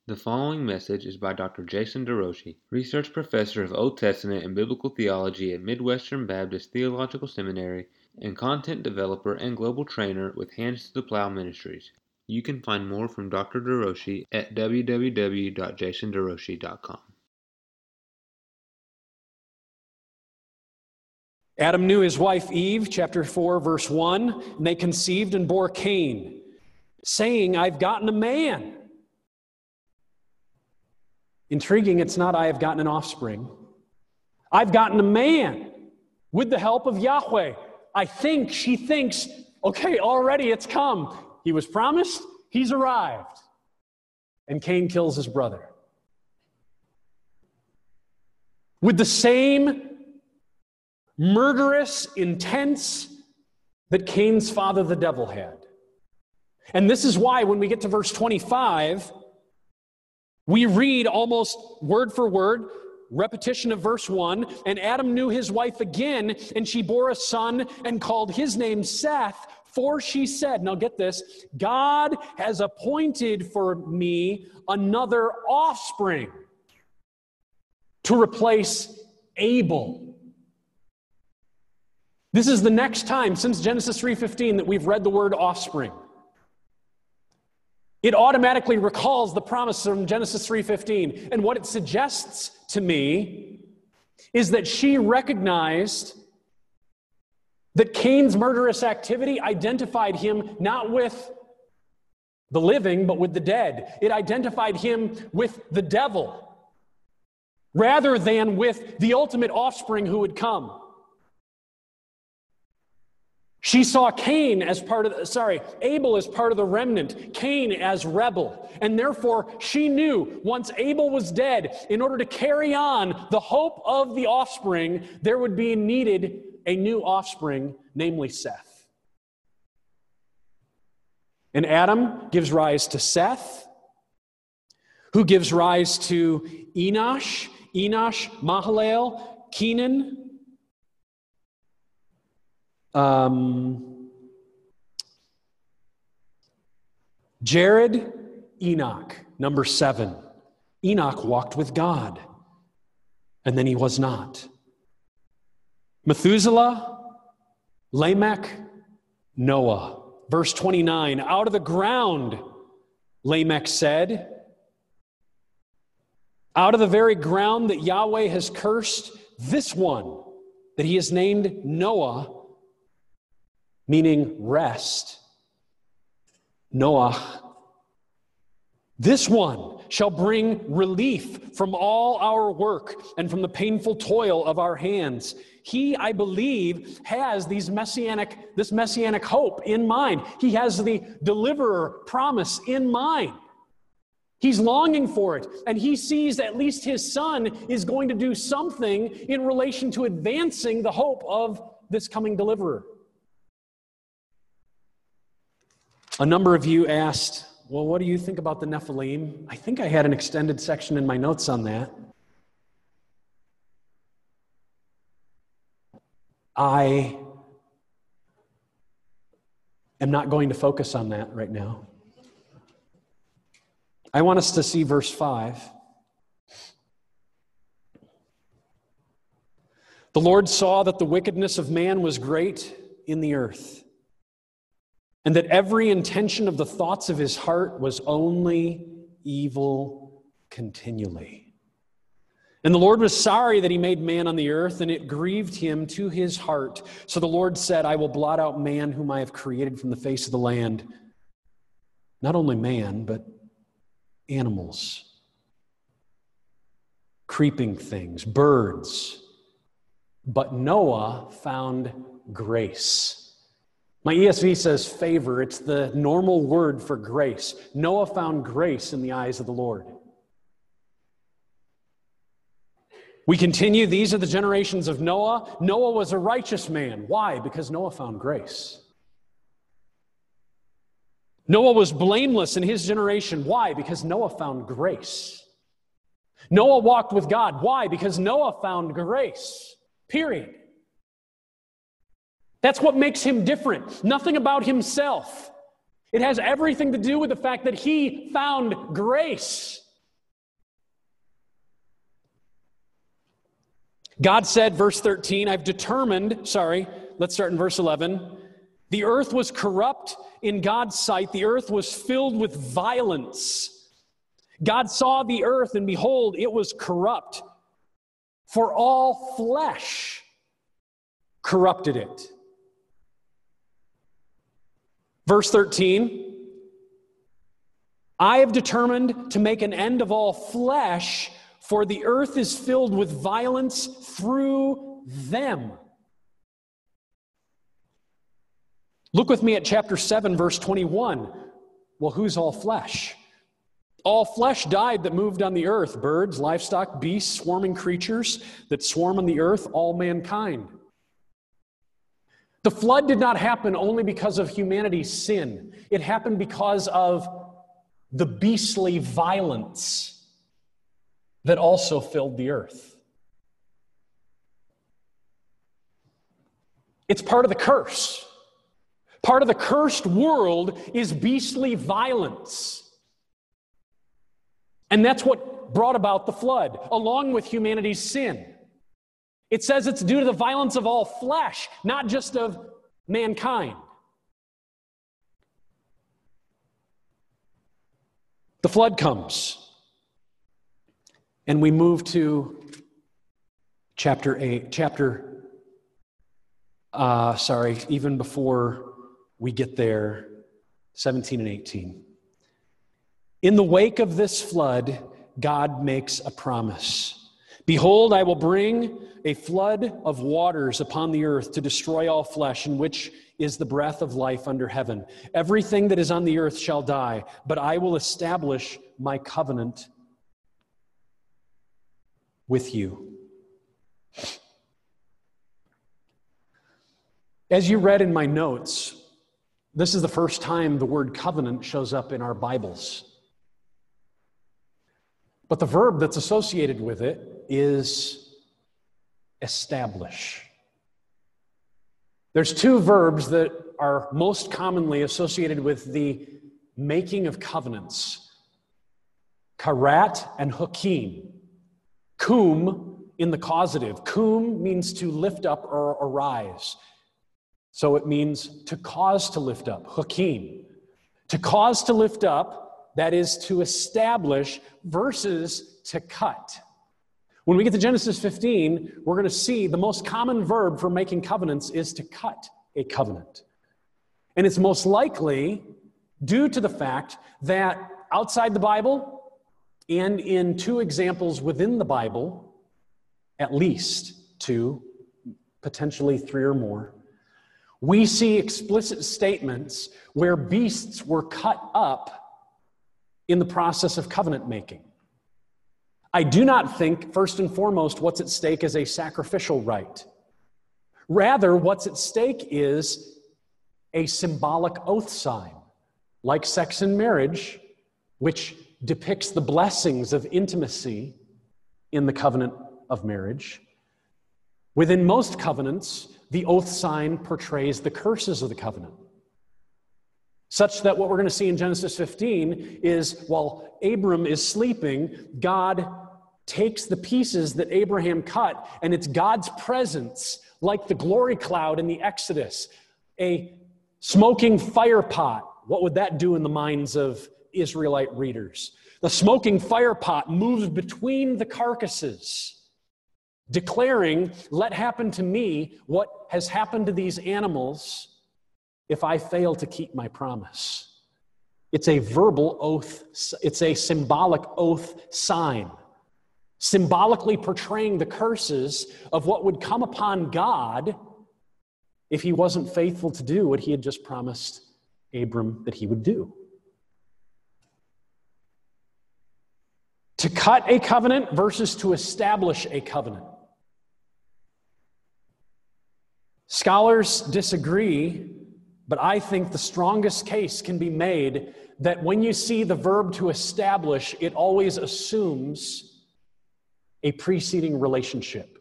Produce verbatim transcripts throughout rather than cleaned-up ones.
The following message is by Doctor Jason DeRouchie, Research Professor of Old Testament and Biblical Theology at Midwestern Baptist Theological Seminary and content developer and global trainer with Hands to the Plow Ministries. You can find more from Doctor DeRouchie at w w w dot jason derouchie dot com. Adam knew his wife Eve, chapter four, verse one, and they conceived and bore Cain, saying, I've gotten a man. Intriguing, it's not I have gotten an offspring. I've gotten a man with the help of Yahweh. I think she thinks, okay, already it's come. He was promised, he's arrived. And Cain kills his brother. With the same murderous intents that Cain's father, the devil, had. And this is why when we get to verse twenty-five, we read almost word for word, repetition of verse one, and Adam knew his wife again, and she bore a son and called his name Seth, for she said, now get this, God has appointed for me another offspring to replace Abel. This is the next time since Genesis three fifteen that we've read the word offspring. It automatically recalls the promise from Genesis three fifteen. And what it suggests to me is that she recognized that Cain's murderous activity identified him not with the living, but with the dead. It identified him with the devil, rather than with the ultimate offspring who would come. She saw Cain as part of, the, sorry, Abel as part of the remnant, Cain as rebel. And therefore, she knew once Abel was dead, in order to carry on the hope of the offspring, there would be needed a new offspring, namely Seth. And Adam gives rise to Seth, who gives rise to Enosh, Enosh, Mahalalel, Kenan, Um, Jared, Enoch, number seven. Enoch walked with God, and then he was not. Methuselah, Lamech, Noah. Verse twenty-nine, out of the ground, Lamech said, out of the very ground that Yahweh has cursed, this one that he has named Noah, meaning rest, Noah, this one shall bring relief from all our work and from the painful toil of our hands. He, I believe, has these messianic, this messianic hope in mind. He has the deliverer promise in mind. He's longing for it, and he sees at least his son is going to do something in relation to advancing the hope of this coming deliverer. A number of you asked, well, what do you think about the Nephilim? I think I had an extended section in my notes on that. I am not going to focus on that right now. I want us to see verse five. The Lord saw that the wickedness of man was great in the earth, and that every intention of the thoughts of his heart was only evil continually. And the Lord was sorry that he made man on the earth, and it grieved him to his heart. So the Lord said, I will blot out man whom I have created from the face of the land. Not only man, but animals, creeping things, birds. But Noah found grace. My E S V says favor. It's the normal word for grace. Noah found grace in the eyes of the Lord. We continue. These are the generations of Noah. Noah was a righteous man. Why? Because Noah found grace. Noah was blameless in his generation. Why? Because Noah found grace. Noah walked with God. Why? Because Noah found grace. Period. That's what makes him different. Nothing about himself. It has everything to do with the fact that he found grace. God said, verse thirteen, I've determined, sorry, let's start in verse eleven. The earth was corrupt in God's sight. The earth was filled with violence. God saw the earth, and behold, it was corrupt, for all flesh corrupted it. Verse thirteen, I have determined to make an end of all flesh, for the earth is filled with violence through them. Look with me at chapter seven, verse twenty-one. Well, who's all flesh? All flesh died that moved on the earth, birds, livestock, beasts, swarming creatures that swarm on the earth, all mankind. The flood did not happen only because of humanity's sin. It happened because of the beastly violence that also filled the earth. It's part of the curse. Part of the cursed world is beastly violence. And that's what brought about the flood, along with humanity's sin. It says it's due to the violence of all flesh, not just of mankind. The flood comes, and we move to chapter eight, chapter, uh, sorry, even before we get there, seventeen and eighteen. In the wake of this flood, God makes a promise. Behold, I will bring a flood of waters upon the earth to destroy all flesh, in which is the breath of life under heaven. Everything that is on the earth shall die, but I will establish my covenant with you. As you read in my notes, this is the first time the word covenant shows up in our Bibles. But the verb that's associated with it is establish. There's two verbs that are most commonly associated with the making of covenants. Karat and hukim. Kum in the causative. Kum means to lift up or arise. So it means to cause to lift up. Hukim. To cause to lift up, that is to establish, versus to cut. When we get to Genesis fifteen, we're going to see the most common verb for making covenants is to cut a covenant. And it's most likely due to the fact that outside the Bible and in two examples within the Bible, at least two, potentially three or more, we see explicit statements where beasts were cut up in the process of covenant making. I do not think, first and foremost, what's at stake is a sacrificial rite. Rather, what's at stake is a symbolic oath sign, like sex and marriage, which depicts the blessings of intimacy in the covenant of marriage. Within most covenants, the oath sign portrays the curses of the covenant. Such that what we're going to see in Genesis fifteen is while Abram is sleeping, God takes the pieces that Abraham cut, and it's God's presence, like the glory cloud in the Exodus, a smoking fire pot. What would that do in the minds of Israelite readers? The smoking fire pot moves between the carcasses, declaring, let happen to me what has happened to these animals if I fail to keep my promise. It's a verbal oath. It's a symbolic oath sign, symbolically portraying the curses of what would come upon God if he wasn't faithful to do what he had just promised Abram that he would do. To cut a covenant versus to establish a covenant. Scholars disagree, but I think the strongest case can be made that when you see the verb to establish, it always assumes a preceding relationship.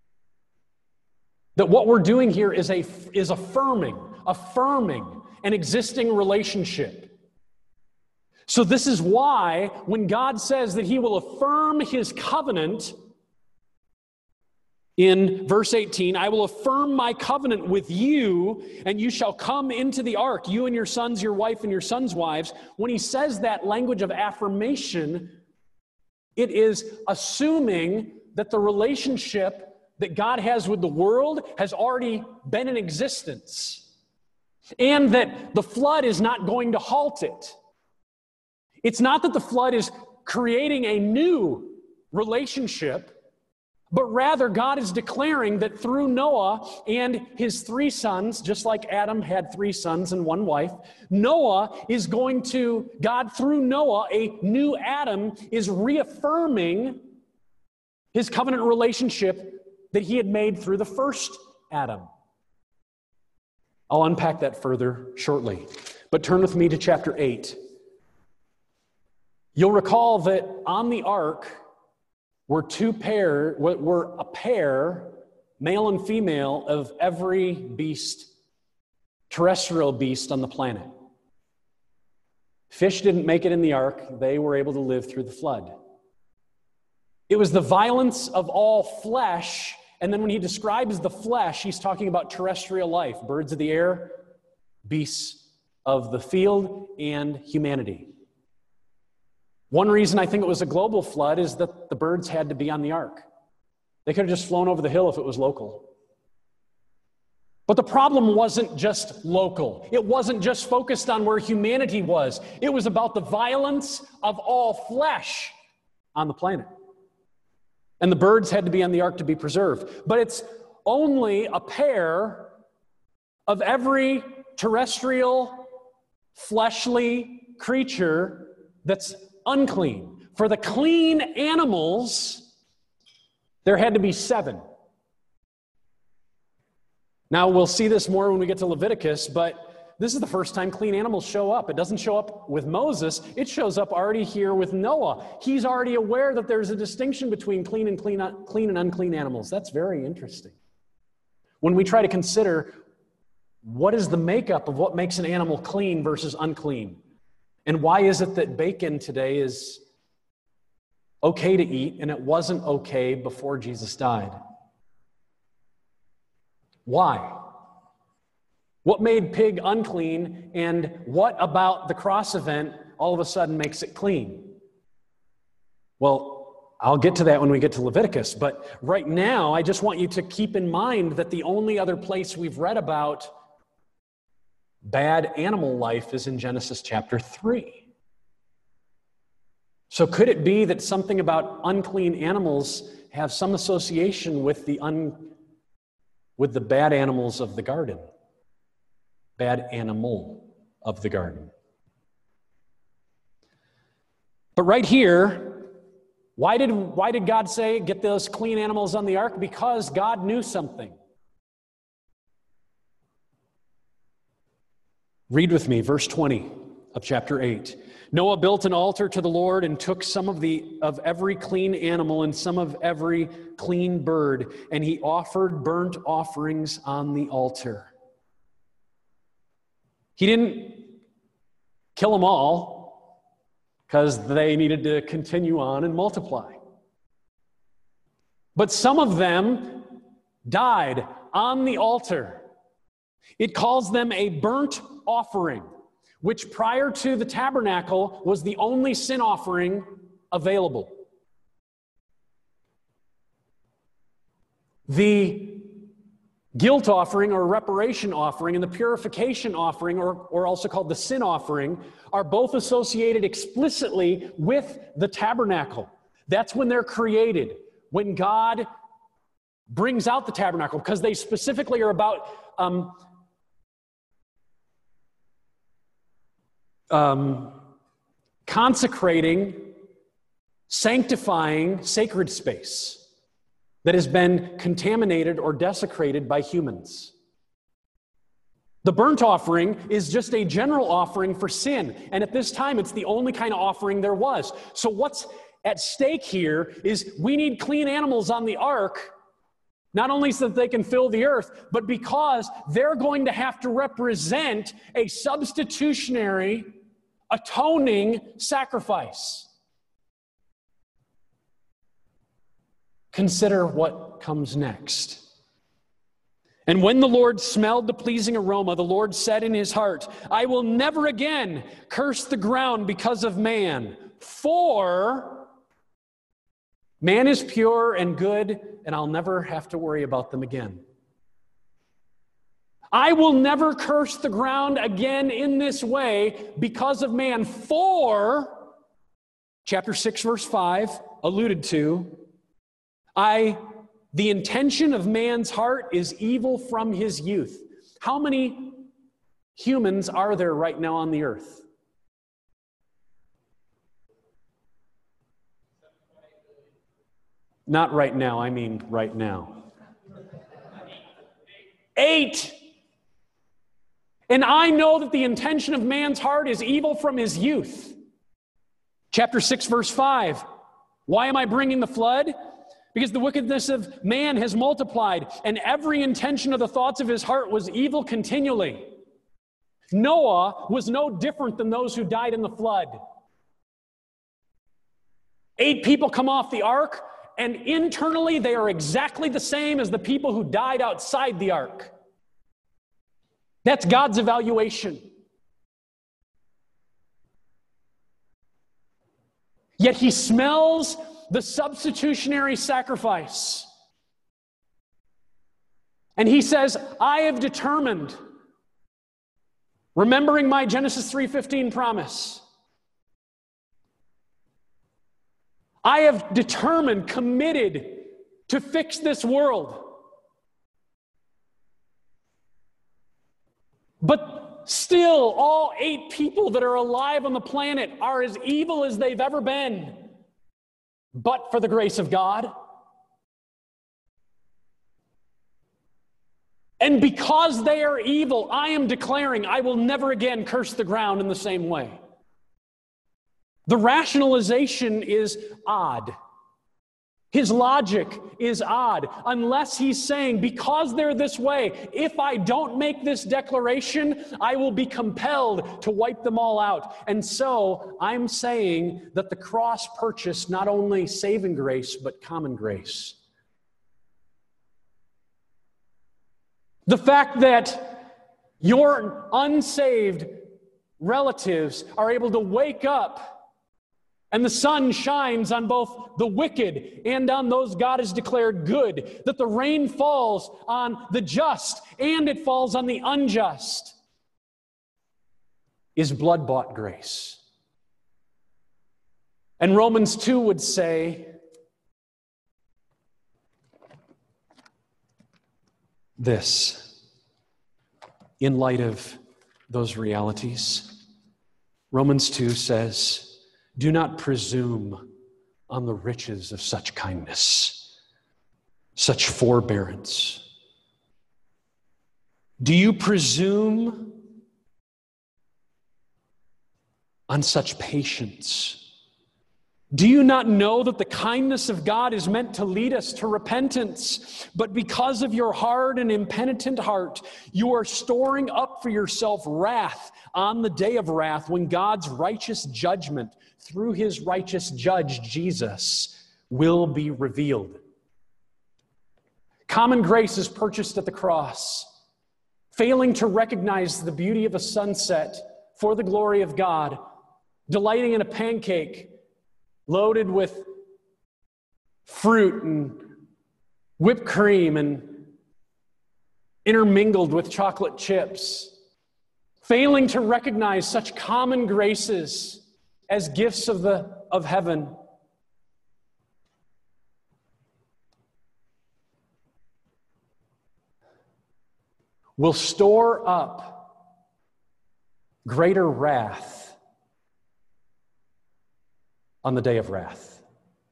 That what we're doing here is, a, is affirming, affirming an existing relationship. So this is why when God says that he will affirm his covenant, in verse eighteen, I will affirm my covenant with you, and you shall come into the ark, you and your sons, your wife, and your sons' wives. When he says that language of affirmation, it is assuming that the relationship that God has with the world has already been in existence, and that the flood is not going to halt it. It's not that the flood is creating a new relationship, but rather God is declaring that through Noah and his three sons, just like Adam had three sons and one wife, Noah is going to, God through Noah, a new Adam, is reaffirming his covenant relationship that he had made through the first Adam. I'll unpack that further shortly. But turn with me to chapter eight. You'll recall that on the ark were two pair, were a pair, male and female, of every beast, terrestrial beast on the planet. Fish didn't make it in the ark. They were able to live through the flood. It was the violence of all flesh. And then when he describes the flesh, he's talking about terrestrial life, birds of the air, beasts of the field, and humanity. One reason I think it was a global flood is that the birds had to be on the ark. They could have just flown over the hill if it was local. But the problem wasn't just local. It wasn't just focused on where humanity was. It was about the violence of all flesh on the planet. And the birds had to be on the ark to be preserved. But it's only a pair of every terrestrial, fleshly creature that's unclean. For the clean animals, there had to be seven. Now, we'll see this more when we get to Leviticus, but this is the first time clean animals show up. It doesn't show up with Moses. It shows up already here with Noah. He's already aware that there's a distinction between clean and clean, clean and unclean animals. That's very interesting. When we try to consider what is the makeup of what makes an animal clean versus unclean, and why is it that bacon today is okay to eat and it wasn't okay before Jesus died? Why? What made pig unclean, and what about the cross event all of a sudden makes it clean? Well, I'll get to that when we get to Leviticus, but right now I just want you to keep in mind that the only other place we've read about bad animal life is in Genesis chapter three. So could it be that something about unclean animals have some association with the un, with the bad animals of the garden? Bad animal of the garden. But right here, why did, why did God say, get those clean animals on the ark? Because God knew something. Read with me, verse twenty of chapter eight. Noah built an altar to the Lord and took some of the of every clean animal and some of every clean bird, and he offered burnt offerings on the altar. He didn't kill them all because they needed to continue on and multiply. But some of them died on the altar. It calls them a burnt offering, which prior to the tabernacle was the only sin offering available. The guilt offering or reparation offering and the purification offering, or, or also called the sin offering, are both associated explicitly with the tabernacle. That's when they're created, when God brings out the tabernacle, because they specifically are about um, um, consecrating, sanctifying sacred space that has been contaminated or desecrated by humans. The burnt offering is just a general offering for sin, and at this time it's the only kind of offering there was. So what's at stake here is we need clean animals on the ark, not only so that they can fill the earth, but because they're going to have to represent a substitutionary, atoning sacrifice. Consider what what comes next. And when the Lord smelled the pleasing aroma, the Lord said in his heart, I will never again curse the ground because of man, for man is pure and good, and I'll never have to worry about them again. I will never curse the ground again in this way because of man, for, chapter six, verse five, alluded to, I, the intention of man's heart is evil from his youth. How many humans are there right now on the earth? Not right now, I mean right now. Eight. And I know that the intention of man's heart is evil from his youth. Chapter six, verse five. Why am I bringing the flood? Because the wickedness of man has multiplied, and every intention of the thoughts of his heart was evil continually. Noah was no different than those who died in the flood. Eight people come off the ark, and internally they are exactly the same as the people who died outside the ark. That's God's evaluation. Yet he smells the substitutionary sacrifice. And he says, I have determined, remembering my Genesis three fifteen promise, I have determined, committed to fix this world. But still, all eight people that are alive on the planet are as evil as they've ever been, but for the grace of God. And because they are evil, I am declaring I will never again curse the ground in the same way. The rationalization is odd. His logic is odd, unless he's saying, because they're this way, if I don't make this declaration, I will be compelled to wipe them all out. And so I'm saying that the cross purchased not only saving grace, but common grace. The fact that your unsaved relatives are able to wake up and the sun shines on both the wicked and on those God has declared good, that the rain falls on the just and it falls on the unjust, is blood-bought grace. And Romans two would say, this, in light of those realities. Romans two says, do not presume on the riches of such kindness, such forbearance. Do you presume on such patience? Do you not know that the kindness of God is meant to lead us to repentance? But because of your hard and impenitent heart, you are storing up for yourself wrath on the day of wrath when God's righteous judgment through his righteous judge, Jesus, will be revealed. Common grace is purchased at the cross. Failing to recognize the beauty of a sunset for the glory of God, delighting in a pancake loaded with fruit and whipped cream and intermingled with chocolate chips. Failing to recognize such common graces as gifts of the of heaven. Will store up greater wrath on the day of wrath.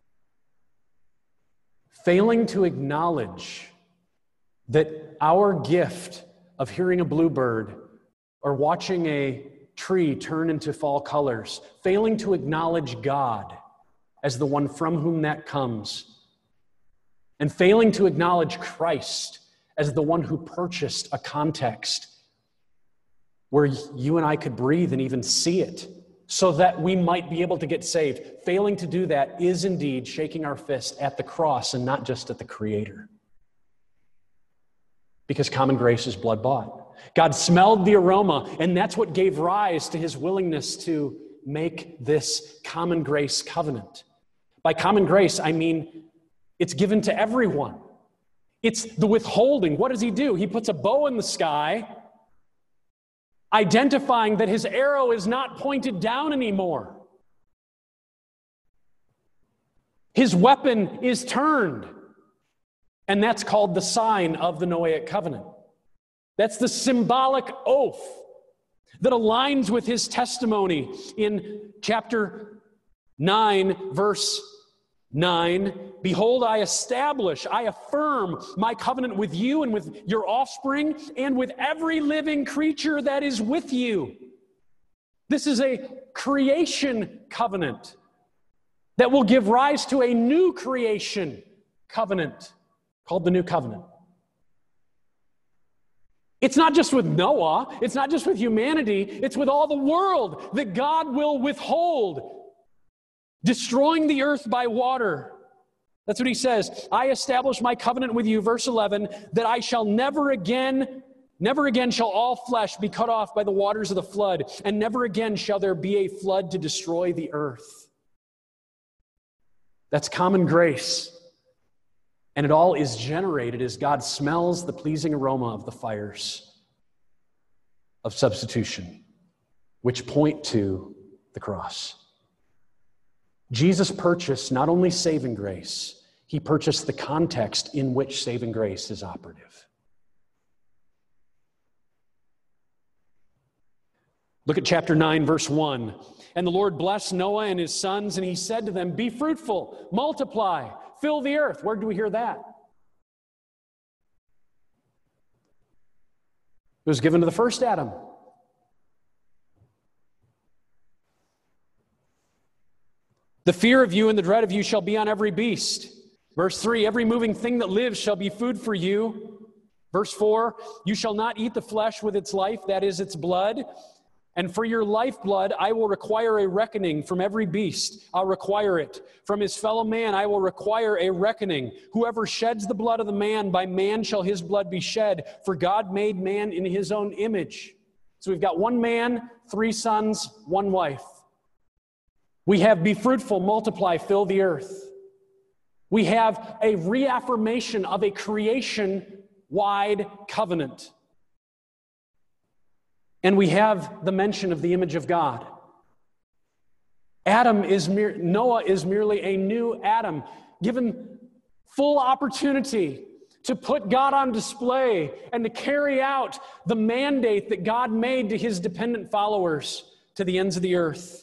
Failing to acknowledge that our gift of hearing a bluebird or watching a tree turn into fall colors, failing to acknowledge God as the one from whom that comes, and failing to acknowledge Christ as the one who purchased a context where you and I could breathe and even see it so that we might be able to get saved. Failing to do that is indeed shaking our fist at the cross and not just at the Creator. because common grace is blood-bought. God smelled the aroma, and that's what gave rise to his willingness to make this common grace covenant. By common grace, I mean it's given to everyone. It's the withholding. What does he do? He puts a bow in the sky, identifying that his arrow is not pointed down anymore. His weapon is turned, and that's called the sign of the Noahic covenant. That's the symbolic oath that aligns with his testimony in chapter nine, verse nine. Behold, I establish, I affirm my covenant with you and with your offspring and with every living creature that is with you. This is a creation covenant that will give rise to a new creation covenant called the New Covenant. It's not just with Noah, it's not just with humanity, it's with all the world that God will withhold, destroying the earth by water. That's what he says. I establish my covenant with you, verse eleven, that I shall never again, never again shall all flesh be cut off by the waters of the flood, and never again shall there be a flood to destroy the earth. That's common grace. And it all is generated as God smells the pleasing aroma of the fires of substitution, which point to the cross. Jesus purchased not only saving grace, he purchased the context in which saving grace is operative. Look at chapter nine, verse one. And the Lord blessed Noah and his sons, and he said to them, be fruitful, multiply, fill the earth. Where do we hear that? It was given to the first Adam. The fear of you and the dread of you shall be on every beast. Verse three, every moving thing that lives shall be food for you. Verse four, you shall not eat the flesh with its life, that is its blood. And for your lifeblood, I will require a reckoning from every beast. I'll require it. From his fellow man, I will require a reckoning. Whoever sheds the blood of the man, by man shall his blood be shed. For God made man in his own image. So we've got one man, three sons, one wife. We have be fruitful, multiply, fill the earth. We have a reaffirmation of a creation-wide covenant. And we have the mention of the image of God. Adam is mere, Noah is merely a new Adam, given full opportunity to put God on display and to carry out the mandate that God made to his dependent followers to the ends of the earth.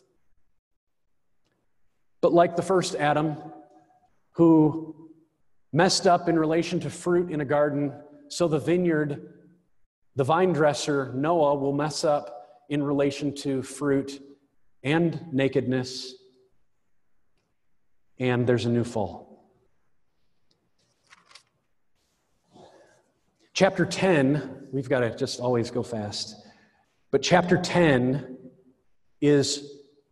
But like the first Adam, who messed up in relation to fruit in a garden, so the vineyard, the vine dresser, Noah, will mess up in relation to fruit and nakedness, and there's a new fall. Chapter ten, we've got to just always go fast, but chapter ten is,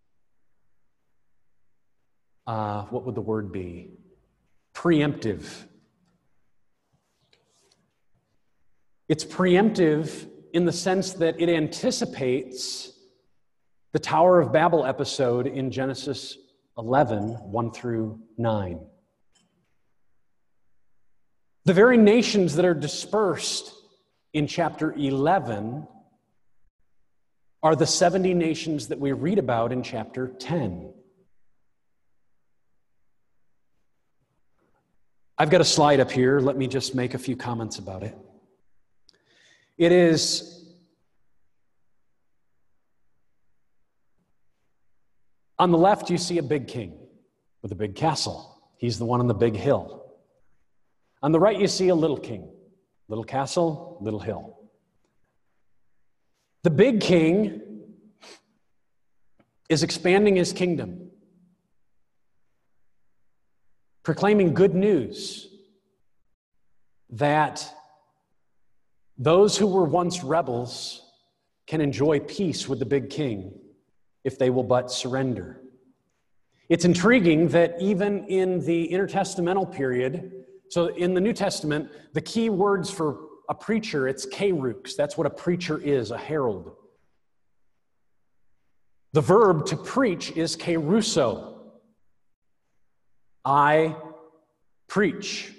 uh, what would the word be? Preemptive. It's preemptive in the sense that it anticipates the Tower of Babel episode in Genesis eleven, one through nine. The very nations that are dispersed in chapter eleven are the seventy nations that we read about in chapter ten. I've got a slide up here. Let me just make a few comments about it. It is on the left, you see a big king with a big castle. He's the one on the big hill. On the right, you see a little king, little castle, little hill. The big king is expanding his kingdom, proclaiming good news that those who were once rebels can enjoy peace with the big king if they will but surrender. It's intriguing that even in the intertestamental period, so in the New Testament, the key words for a preacher, it's kerux. That's what a preacher is, a herald. The verb to preach is keruso. I preach.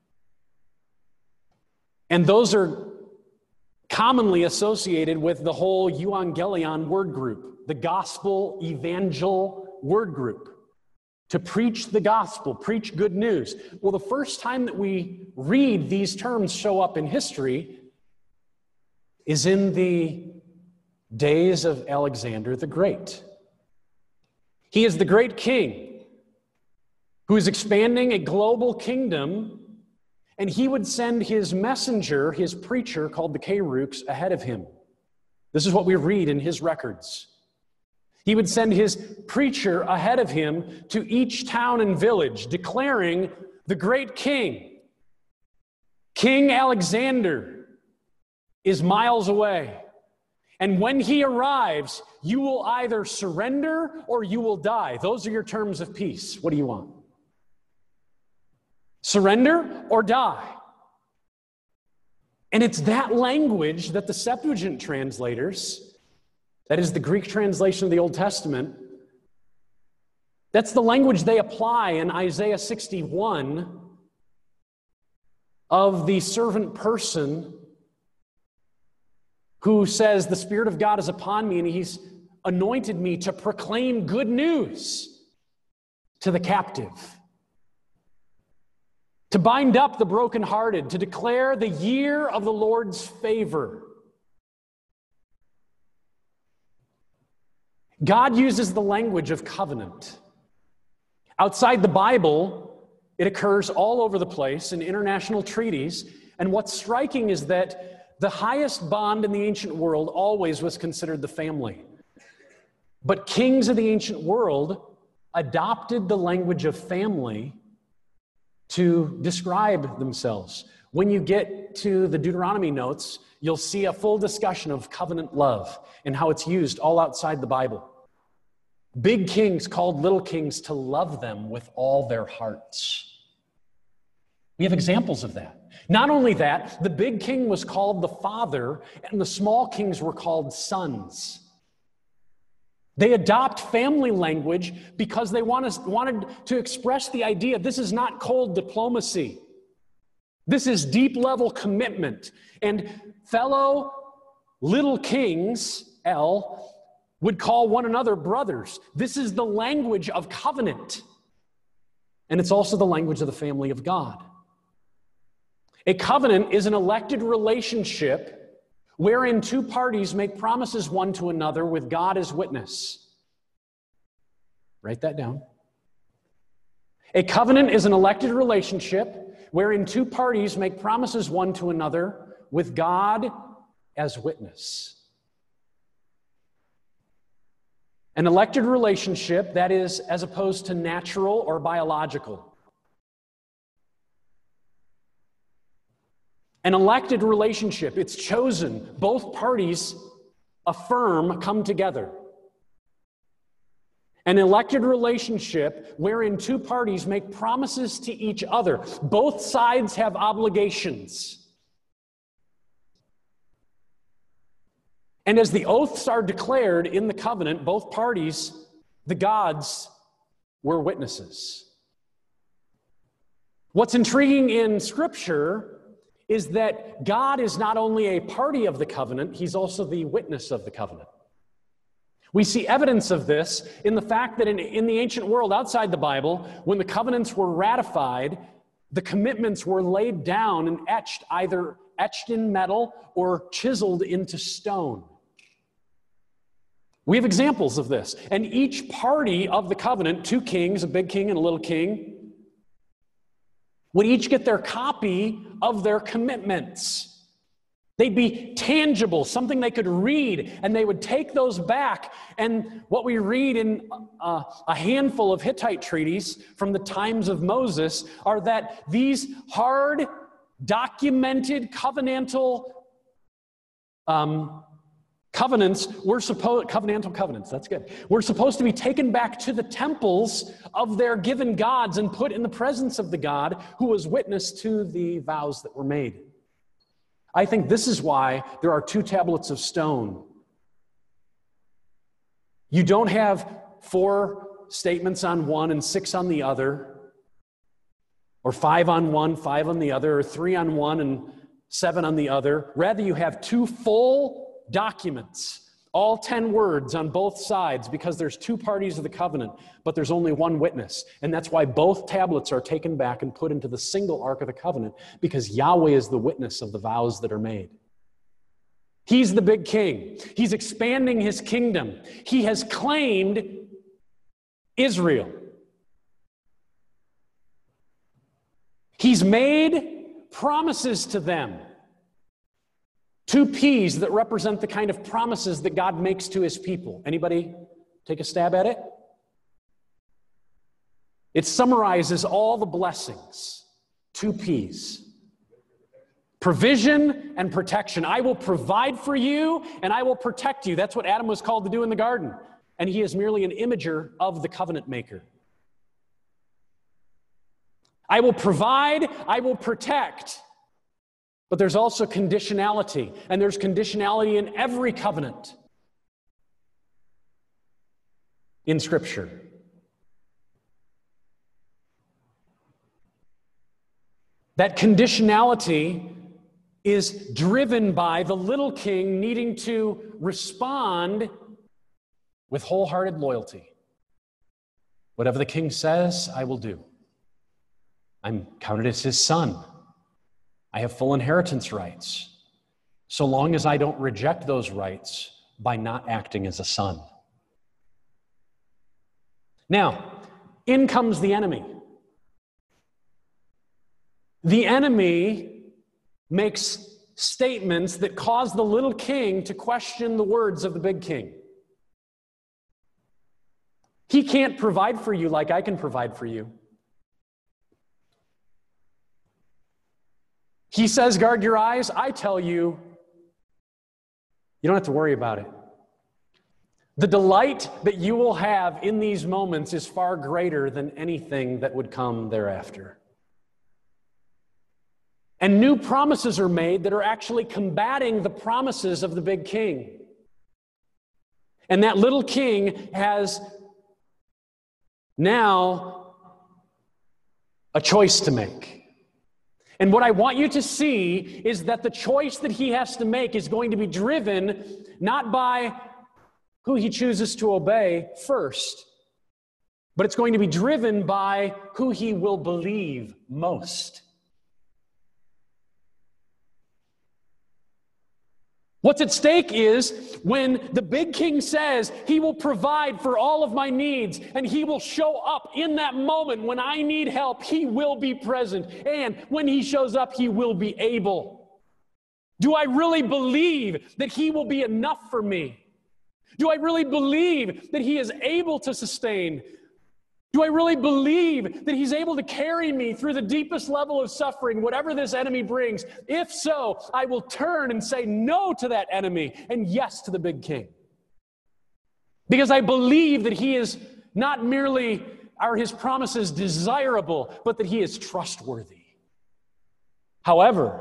And those are commonly associated with the whole euangelion word group, the gospel evangel word group. To preach the gospel, preach good news. Well, the first time that we read these terms show up in history is in the days of Alexander the Great. He is the great king who is expanding a global kingdom, and he would send his messenger, his preacher called the kerux, ahead of him. This is what we read in his records. He would send his preacher ahead of him to each town and village, declaring the great king, King Alexander, is miles away. And when he arrives, you will either surrender or you will die. Those are your terms of peace. What do you want? Surrender or die. And it's that language that the Septuagint translators, that is the Greek translation of the Old Testament, that's the language they apply in Isaiah sixty-one of the servant person who says, the Spirit of God is upon me and he's anointed me to proclaim good news to the captive, to bind up the brokenhearted, to declare the year of the Lord's favor. God uses the language of covenant. Outside the Bible, it occurs all over the place in international treaties. And what's striking is that the highest bond in the ancient world always was considered the family. But kings of the ancient world adopted the language of family to describe themselves. When you get to the Deuteronomy notes, you'll see a full discussion of covenant love and how it's used all outside the Bible. Big kings called little kings to love them with all their hearts. We have examples of that. Not only that, the big king was called the father, and the small kings were called sons. They adopt family language because they wanted to express the idea this is not cold diplomacy. This is deep-level commitment. And fellow little kings, L, would call one another brothers. This is the language of covenant. And it's also the language of the family of God. A covenant is an elected relationship wherein two parties make promises one to another with God as witness. Write that down. A covenant is an elected relationship wherein two parties make promises one to another with God as witness. An elected relationship, that is, as opposed to natural or biological. An elected relationship, it's chosen. Both parties affirm, come together. An elected relationship wherein two parties make promises to each other. Both sides have obligations. And as the oaths are declared in the covenant, both parties, the gods, were witnesses. What's intriguing in Scripture is that God is not only a party of the covenant, he's also the witness of the covenant. We see evidence of this in the fact that in, in the ancient world outside the Bible, when the covenants were ratified, the commitments were laid down and etched, either etched in metal or chiseled into stone. We have examples of this. And each party of the covenant, two kings, a big king and a little king, would each get their copy of their commitments. They'd be tangible, something they could read, and they would take those back. And what we read in uh, a handful of Hittite treaties from the times of Moses are that these hard, documented, covenantal um, covenants were supposed, covenantal covenants, that's good. We're supposed to be taken back to the temples of their given gods and put in the presence of the God who was witness to the vows that were made. I think this is why there are two tablets of stone. You don't have four statements on one and six on the other, or five on one, five on the other, or three on one and seven on the other. Rather, you have two full documents, all ten words on both sides, because there's two parties of the covenant, but there's only one witness. And that's why both tablets are taken back and put into the single Ark of the Covenant, because Yahweh is the witness of the vows that are made. He's the big king. He's expanding his kingdom. He has claimed Israel. He's made promises to them. Two P's that represent the kind of promises that God makes to his people. Anybody take a stab at it? It summarizes all the blessings. Two P's. Provision and protection. I will provide for you and I will protect you. That's what Adam was called to do in the garden. And he is merely an imager of the covenant maker. I will provide, I will protect. But there's also conditionality, and there's conditionality in every covenant in Scripture. That conditionality is driven by the little king needing to respond with wholehearted loyalty. Whatever the king says, I will do. I'm counted as his son. I have full inheritance rights, so long as I don't reject those rights by not acting as a son. Now, in comes the enemy. The enemy makes statements that cause the little king to question the words of the big king. He can't provide for you like I can provide for you. He says, guard your eyes. I tell you, you don't have to worry about it. The delight that you will have in these moments is far greater than anything that would come thereafter. And new promises are made that are actually combating the promises of the big king. And that little king has now a choice to make. And what I want you to see is that the choice that he has to make is going to be driven not by who he chooses to obey first, but it's going to be driven by who he will believe most. What's at stake is when the big king says he will provide for all of my needs and he will show up in that moment when I need help, he will be present. And when he shows up, he will be able. Do I really believe that he will be enough for me? Do I really believe that he is able to sustain? Do I really believe that he's able to carry me through the deepest level of suffering, whatever this enemy brings? If so, I will turn and say no to that enemy and yes to the big king. Because I believe that he is not merely, are his promises desirable, but that he is trustworthy. However,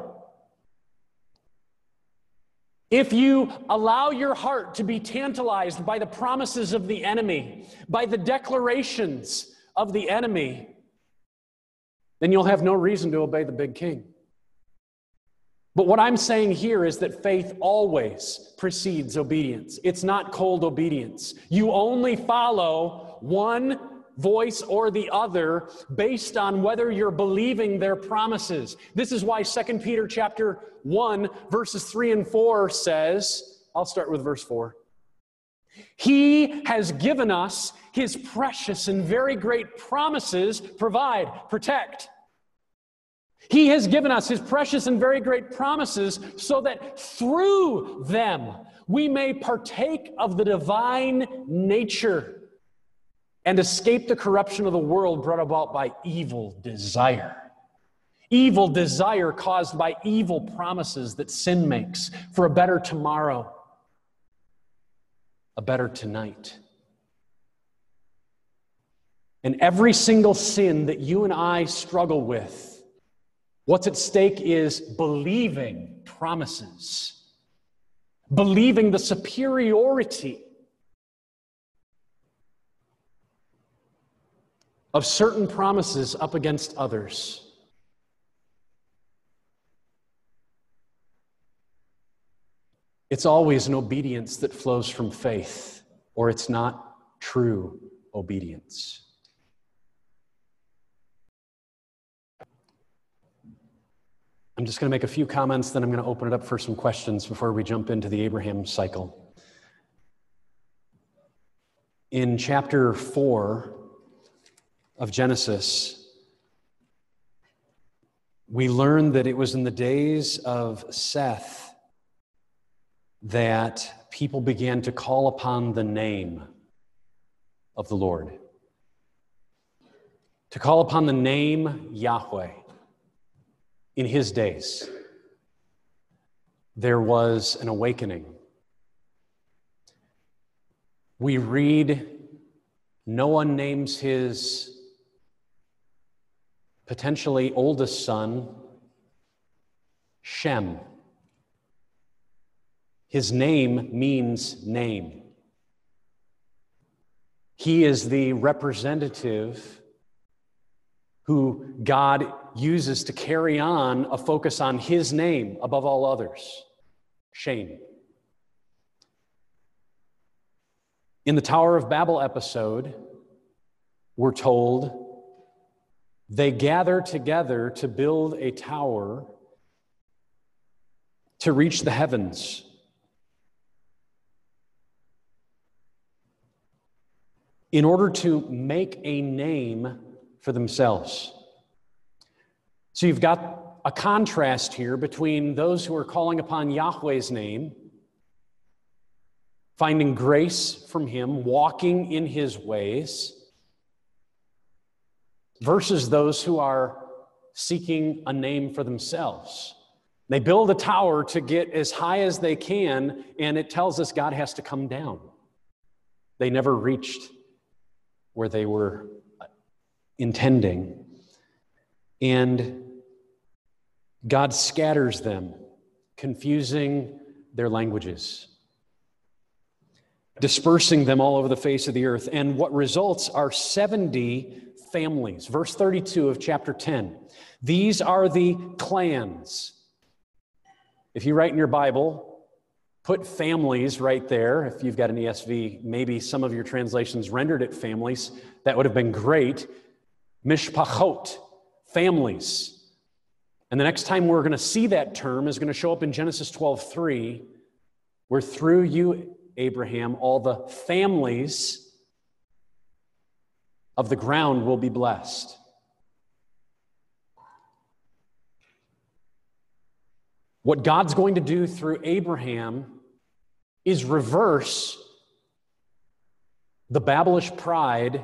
if you allow your heart to be tantalized by the promises of the enemy, by the declarations of the enemy, then you'll have no reason to obey the big king. But what I'm saying here is that faith always precedes obedience. It's not cold obedience. You only follow one voice or the other based on whether you're believing their promises. This is why Second Peter chapter one, verses three and four says, I'll start with verse four. He has given us his precious and very great promises, provide, protect. He has given us his precious and very great promises so that through them we may partake of the divine nature and escape the corruption of the world brought about by evil desire. Evil desire caused by evil promises that sin makes for a better tomorrow, a better tonight. And every single sin that you and I struggle with What's at stake is believing promises, believing the superiority of certain promises up against others. It's always an obedience that flows from faith, or it's not true obedience. I'm just going to make a few comments, then I'm going to open it up for some questions before we jump into the Abraham cycle. In chapter four of Genesis, we learn that it was in the days of Seth that people began to call upon the name of the Lord, to call upon the name Yahweh. In his days, there was an awakening. We read, Noah names his potentially oldest son Shem. His name means name. He is the representative who God uses to carry on a focus on his name above all others, Shem. In the Tower of Babel episode, we're told they gather together to build a tower to reach the heavens. In order to make a name for themselves. So you've got a contrast here between those who are calling upon Yahweh's name, finding grace from him, walking in his ways, versus those who are seeking a name for themselves. They build a tower to get as high as they can, and it tells us God has to come down. They never reached where they were intending. And God scatters them, confusing their languages, dispersing them all over the face of the earth. And what results are seventy families. Verse thirty-two of chapter ten. These are the clans. If you write in your Bible, put families right there. If you've got an E S V, maybe some of your translations rendered it families. That would have been great. Mishpachot, families. And the next time we're going to see that term is going to show up in Genesis twelve three, where through you, Abraham, all the families of the ground will be blessed. What God's going to do through Abraham is reverse the Babelish pride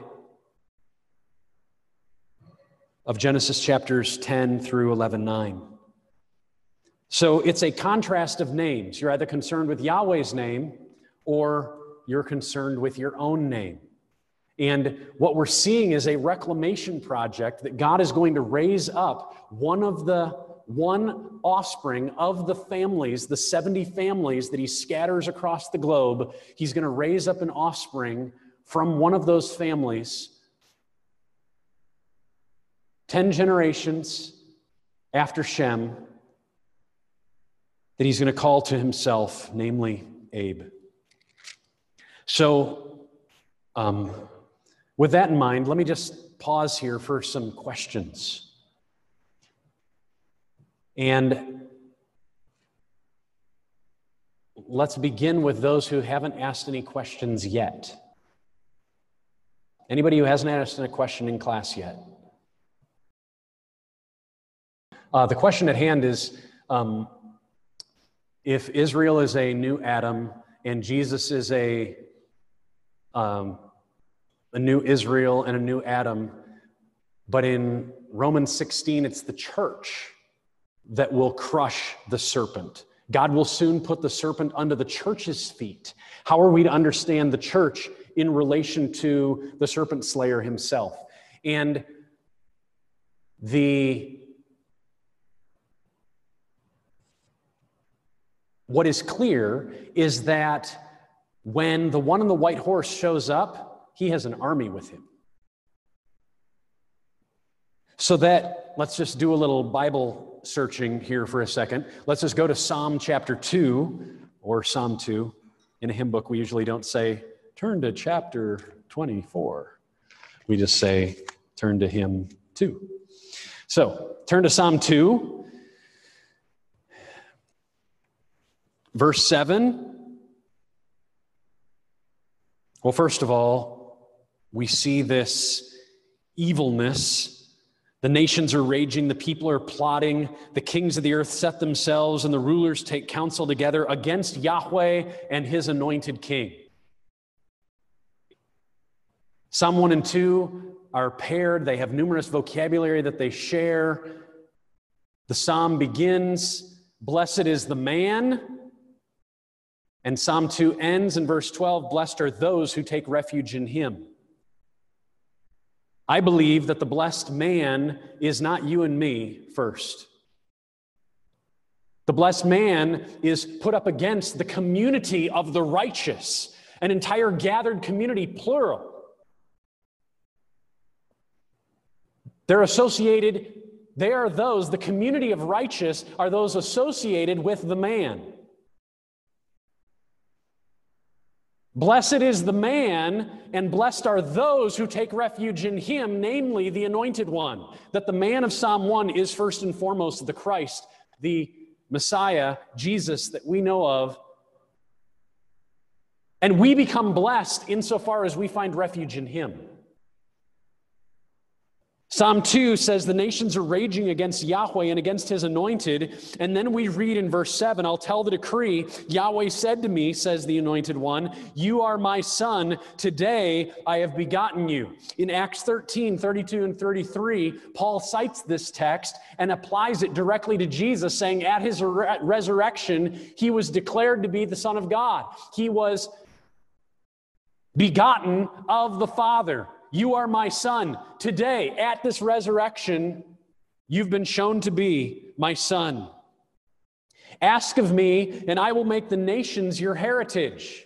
of Genesis chapters ten through eleven nine. So it's a contrast of names. You're either concerned with Yahweh's name or you're concerned with your own name. And what we're seeing is a reclamation project that God is going to raise up one of the one offspring of the families, the seventy families that he scatters across the globe. He's going to raise up an offspring from one of those families, ten generations after Shem, that he's going to call to himself, namely Abe. So, um, with that in mind, let me just pause here for some questions. And let's begin with those who haven't asked any questions yet. Anybody who hasn't asked a question in class yet? Uh, the question at hand is, um, if Israel is a new Adam and Jesus is a, um, a new Israel and a new Adam, but in Romans sixteen, it's the church that will crush the serpent. God will soon put the serpent under the church's feet. How are we to understand the church in relation to the serpent slayer himself? And the What is clear is that when the one on the white horse shows up, he has an army with him. So that, let's just do a little Bible searching here for a second. Let's just go to Psalm chapter two, or Psalm two. In a hymn book, we usually don't say, turn to chapter twenty-four. We just say, turn to hymn two. So, turn to Psalm two, verse seven. Well, first of all, we see this evilness. The nations are raging, the people are plotting, the kings of the earth set themselves, and the rulers take counsel together against Yahweh and his anointed king. Psalm one and two are paired. They have numerous vocabulary that they share. The psalm begins, blessed is the man. And Psalm two ends in verse twelve, blessed are those who take refuge in him. I believe that the blessed man is not you and me first. The blessed man is put up against the community of the righteous, an entire gathered community, plural. They're associated, they are those, the community of righteous are those associated with the man. Blessed is the man, and blessed are those who take refuge in him, namely the anointed one. That the man of Psalm one is first and foremost the Christ, the Messiah, Jesus that we know of. And we become blessed insofar as we find refuge in him. Psalm two says the nations are raging against Yahweh and against his anointed. And then we read in verse seven, I'll tell the decree, Yahweh said to me, says the anointed one, you are my son, today I have begotten you. In Acts thirteen, thirty-two and thirty-three, Paul cites this text and applies it directly to Jesus, saying at his re- resurrection, he was declared to be the Son of God. He was begotten of the Father. You are my son. Today, at this resurrection, you've been shown to be my son. Ask of me, and I will make the nations your heritage.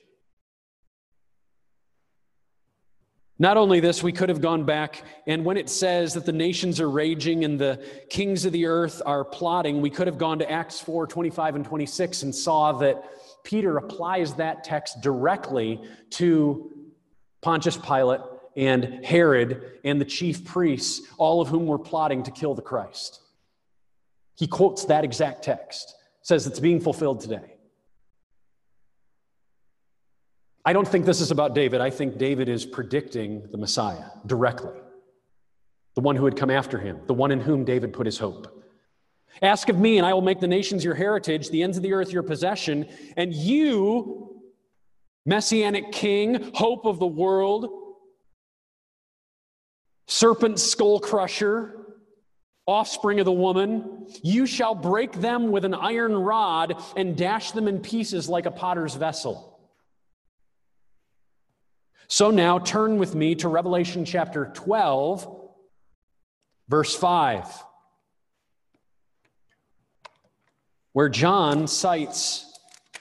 Not only this, we could have gone back, and when it says that the nations are raging and the kings of the earth are plotting, we could have gone to Acts four, twenty-five and twenty-six and saw that Peter applies that text directly to Pontius Pilate and Herod and the chief priests, all of whom were plotting to kill the Christ. He quotes that exact text, says it's being fulfilled today. I don't think this is about David. I think David is predicting the Messiah directly, the one who would come after him, the one in whom David put his hope. Ask of me, and I will make the nations your heritage, the ends of the earth your possession, and you, Messianic King, hope of the world, serpent skull crusher, offspring of the woman, you shall break them with an iron rod and dash them in pieces like a potter's vessel. So now turn with me to Revelation chapter twelve, verse five, where John cites,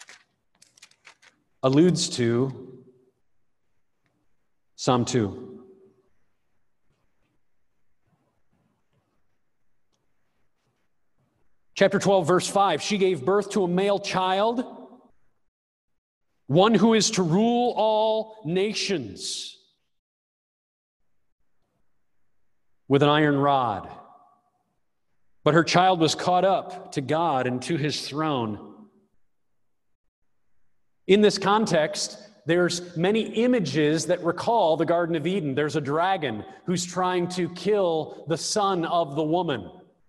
alludes to Psalm two. Chapter twelve, verse five, she gave birth to a male child, one who is to rule all nations with an iron rod. But her child was caught up to God and to his throne. In this context, there's many images that recall the Garden of Eden. There's a dragon who's trying to kill the son of the woman.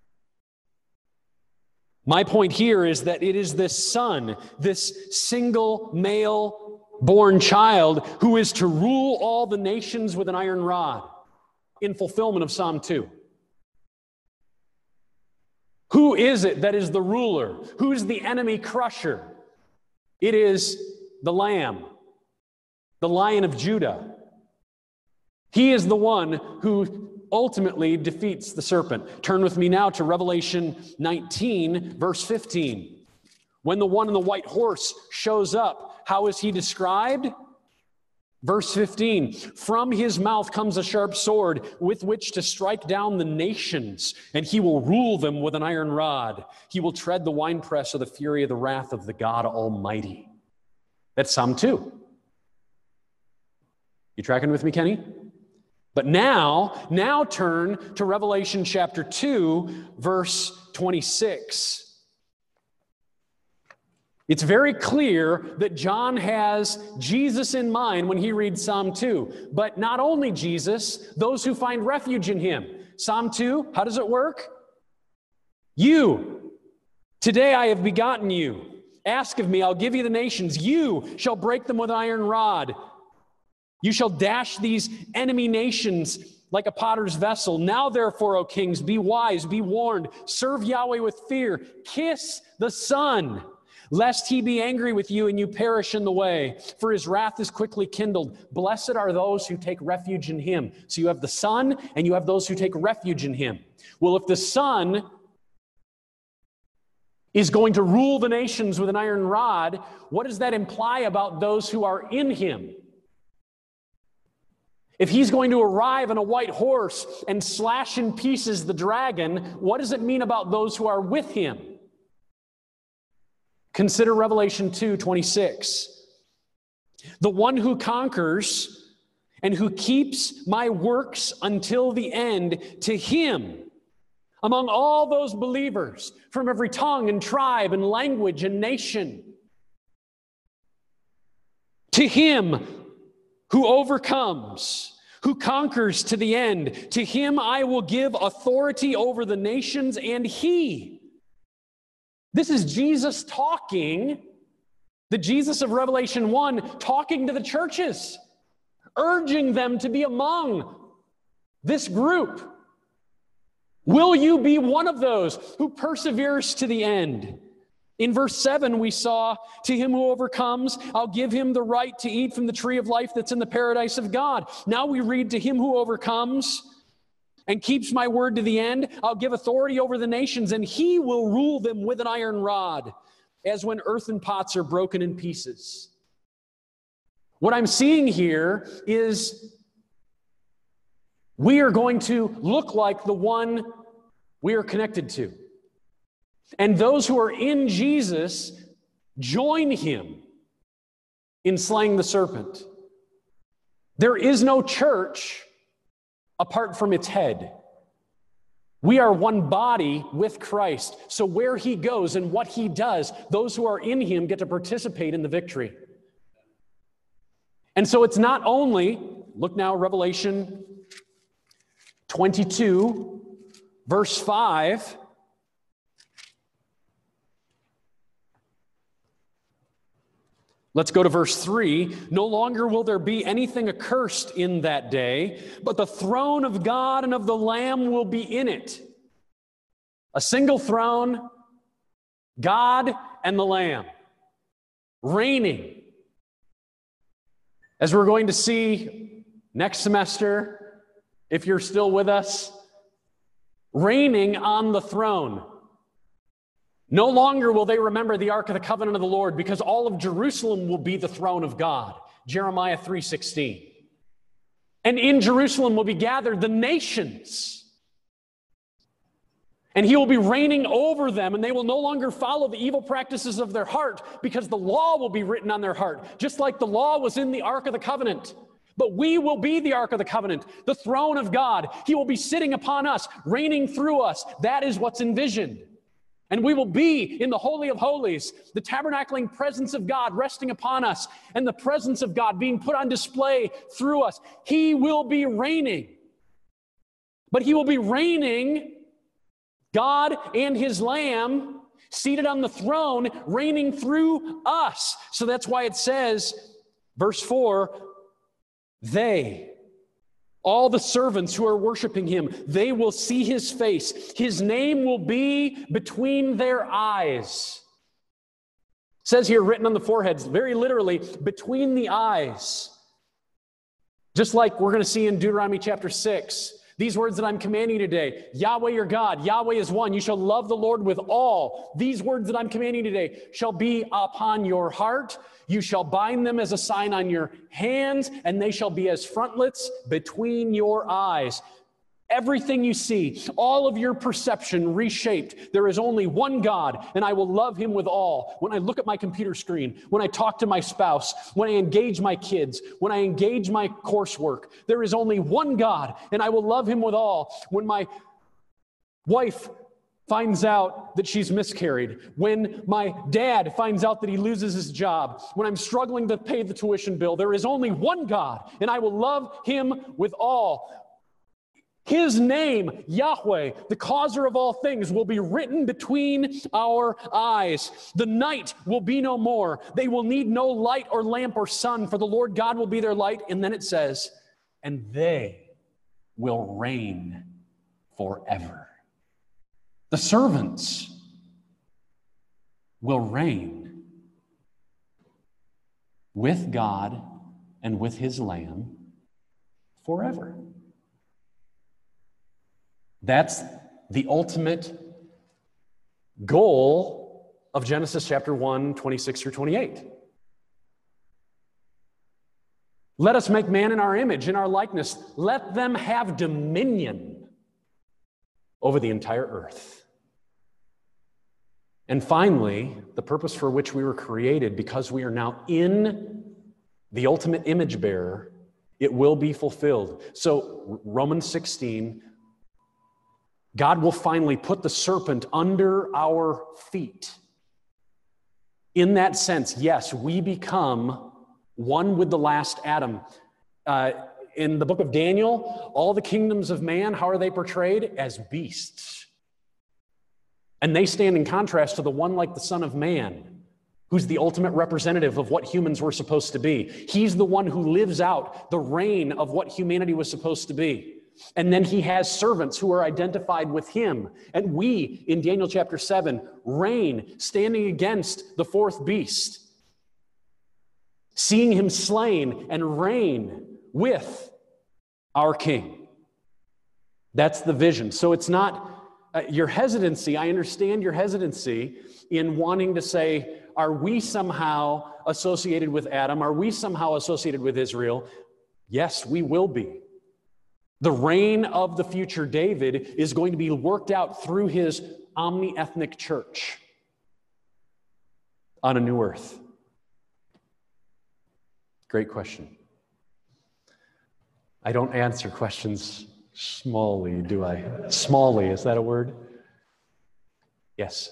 My point here is that it is this son, this single male born child, who is to rule all the nations with an iron rod in fulfillment of Psalm two. Who is it that is the ruler? Who's the enemy crusher? It is the Lamb, the Lion of Judah. He is the one who ultimately defeats the serpent. Turn with me now to Revelation nineteen, verse fifteen, When the one on the white horse shows up, how is he described? Verse fifteen, from his mouth comes a sharp sword with which to strike down the nations, and he will rule them with an iron rod. He will tread the winepress of the fury of the wrath of the God Almighty. That's Psalm two. You tracking with me, Kenny? But now, now turn to Revelation chapter two, verse twenty-six. It's very clear that John has Jesus in mind when he reads Psalm two. But not only Jesus, those who find refuge in him. Psalm two, how does it work? You, today I have begotten you. Ask of me, I'll give you the nations. You shall break them with an iron rod. You shall dash these enemy nations like a potter's vessel. Now therefore, O kings, be wise, be warned. Serve Yahweh with fear. Kiss the Son, lest he be angry with you and you perish in the way, for his wrath is quickly kindled. Blessed are those who take refuge in him. So you have the Son and you have those who take refuge in him. Well, if the Son is going to rule the nations with an iron rod, what does that imply about those who are in him? If he's going to arrive on a white horse and slash in pieces the dragon, what does it mean about those who are with him? Consider Revelation two twenty-six. The one who conquers and who keeps my works until the end, to him, among all those believers from every tongue and tribe and language and nation, to him who overcomes, who conquers to the end, to him I will give authority over the nations, and he. This is Jesus talking, the Jesus of Revelation one, talking to the churches, urging them to be among this group. Will you be one of those who perseveres to the end? In verse seven, we saw, to him who overcomes, I'll give him the right to eat from the tree of life that's in the paradise of God. Now we read, to him who overcomes and keeps my word to the end, I'll give authority over the nations, and he will rule them with an iron rod, as when earthen pots are broken in pieces. What I'm seeing here is we are going to look like the one we are connected to. And those who are in Jesus join him in slaying the serpent. There is no church apart from its head. We are one body with Christ. So where he goes and what he does, those who are in him get to participate in the victory. And so it's not only, look now, Revelation twenty-two, verse five. Let's go to verse three. No longer will there be anything accursed in that day, but the throne of God and of the Lamb will be in it. A single throne, God and the Lamb, reigning. As we're going to see next semester, if you're still with us, reigning on the throne. No longer will they remember the Ark of the Covenant of the Lord, because all of Jerusalem will be the throne of God. Jeremiah three sixteen. And in Jerusalem will be gathered the nations. And he will be reigning over them, and they will no longer follow the evil practices of their heart, because the law will be written on their heart, just like the law was in the Ark of the Covenant. But we will be the Ark of the Covenant, the throne of God. He will be sitting upon us, reigning through us. That is what's envisioned. And we will be in the Holy of Holies, the tabernacling presence of God resting upon us, and the presence of God being put on display through us. He will be reigning. But he will be reigning, God and his Lamb, seated on the throne, reigning through us. So that's why it says, verse four, they, all the servants who are worshiping him, they will see his face. His name will be between their eyes. It says here, written on the foreheads, very literally, between the eyes. Just like we're going to see in Deuteronomy chapter six, These words that I'm commanding you today, Yahweh your God, Yahweh is one. You shall love the Lord with all. These words that I'm commanding you today shall be upon your heart. You shall bind them as a sign on your hands, and they shall be as frontlets between your eyes. Everything you see, all of your perception reshaped. There is only one God, and I will love him with all. When I look at my computer screen, when I talk to my spouse, when I engage my kids, when I engage my coursework, there is only one God, and I will love him with all. When my wife finds out that she's miscarried, when my dad finds out that he loses his job, when I'm struggling to pay the tuition bill, there is only one God, and I will love him with all. His name, Yahweh, the causer of all things, will be written between our eyes. The night will be no more. They will need no light or lamp or sun, for the Lord God will be their light. And then it says, and they will reign forever. The servants will reign with God and with his Lamb forever. That's the ultimate goal of Genesis chapter one, twenty-six through twenty-eight. Let us make man in our image, in our likeness. Let them have dominion over the entire earth. And finally, the purpose for which we were created, because we are now in the ultimate image bearer, it will be fulfilled. So Romans sixteen, God will finally put the serpent under our feet. In that sense, yes, we become one with the last Adam. Uh, in the book of Daniel, all the kingdoms of man, how are they portrayed? As beasts. And they stand in contrast to the one like the Son of Man, who's the ultimate representative of what humans were supposed to be. He's the one who lives out the reign of what humanity was supposed to be. And then he has servants who are identified with him. And we, in Daniel chapter seven, reign, standing against the fourth beast, seeing him slain and reign with our King. That's the vision. So it's not uh, your hesitancy. I understand your hesitancy in wanting to say, are we somehow associated with Adam? Are we somehow associated with Israel? Yes, we will be. The reign of the future David is going to be worked out through his omni-ethnic church on a new earth. Great question. I don't answer questions smallly, do I? Smallly, is that a word? Yes.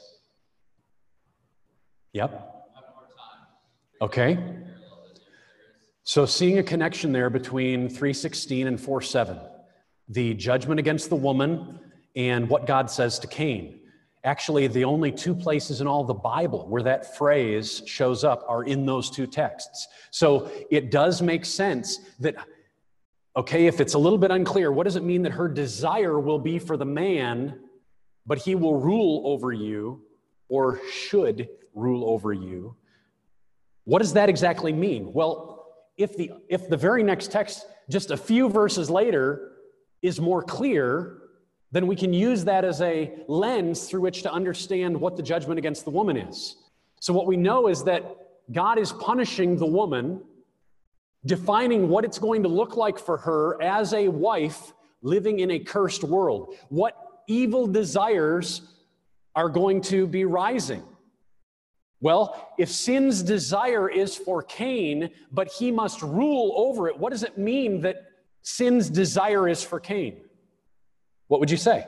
Yep. Okay. So seeing a connection there between three sixteen and four seven. The judgment against the woman and what God says to Cain. Actually, the only two places in all the Bible where that phrase shows up are in those two texts. So it does make sense that, okay, if it's a little bit unclear, what does it mean that her desire will be for the man, but he will rule over you, or should rule over you? What does that exactly mean? Well, if the if the very next text, just a few verses later, is more clear, then we can use that as a lens through which to understand what the judgment against the woman is. So what we know is that God is punishing the woman, defining what it's going to look like for her as a wife living in a cursed world. What evil desires are going to be rising? Well, if sin's desire is for Cain, but he must rule over it, what does it mean that sin's desire is for Cain? What would you say?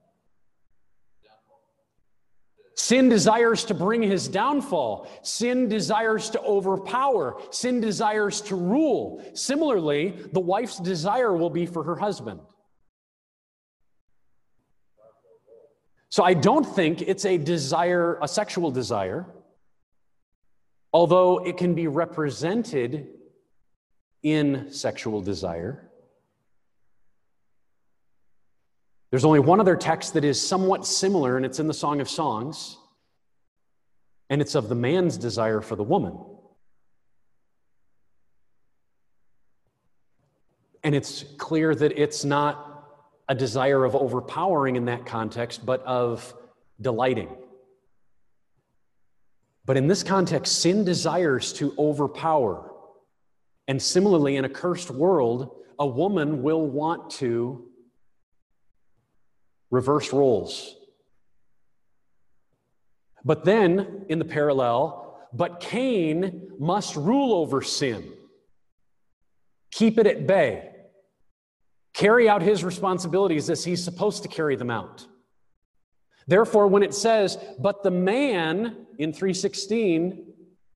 Sin desires to bring his downfall. Sin desires to overpower. Sin desires to rule. Similarly, the wife's desire will be for her husband. So I don't think it's a desire, a sexual desire, although it can be represented in sexual desire. There's only one other text that is somewhat similar, and it's in the Song of Songs, and it's of the man's desire for the woman. And it's clear that it's not a desire of overpowering in that context, but of delighting. But in this context, sin desires to overpower. And similarly, in a cursed world, a woman will want to reverse roles. But then, in the parallel, but Cain must rule over sin, keep it at bay, carry out his responsibilities as he's supposed to carry them out. Therefore, when it says, but the man in three sixteen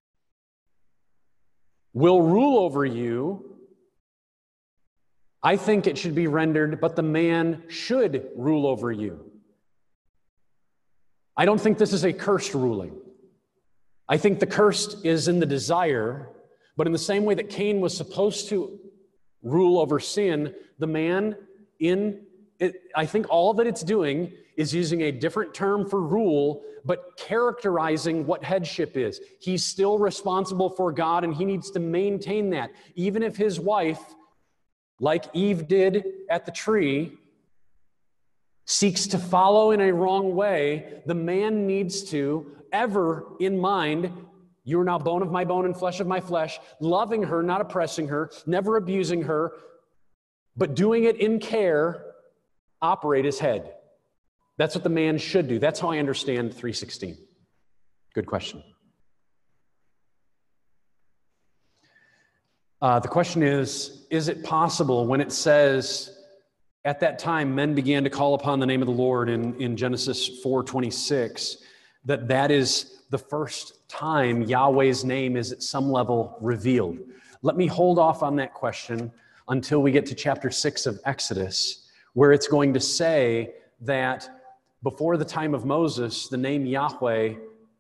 will rule over you, I think it should be rendered, but the man should rule over you. I don't think this is a cursed ruling. I think the cursed is in the desire, but in the same way that Cain was supposed to rule over sin, the man in it, I think all that it's doing is using a different term for rule, but characterizing what headship is. He's still responsible for God, and he needs to maintain that. Even if his wife, like Eve did at the tree, seeks to follow in a wrong way, the man needs to, ever in mind, you are now bone of my bone and flesh of my flesh, loving her, not oppressing her, never abusing her, but doing it in care, operate his head. That's what the man should do. That's how I understand three sixteen. Good question. Uh, the question is, is it possible when it says, at that time men began to call upon the name of the Lord in, in Genesis four twenty-six, that that is the first time Yahweh's name is at some level revealed? Let me hold off on that question until we get to chapter six of Exodus, where it's going to say that before the time of Moses, the name Yahweh,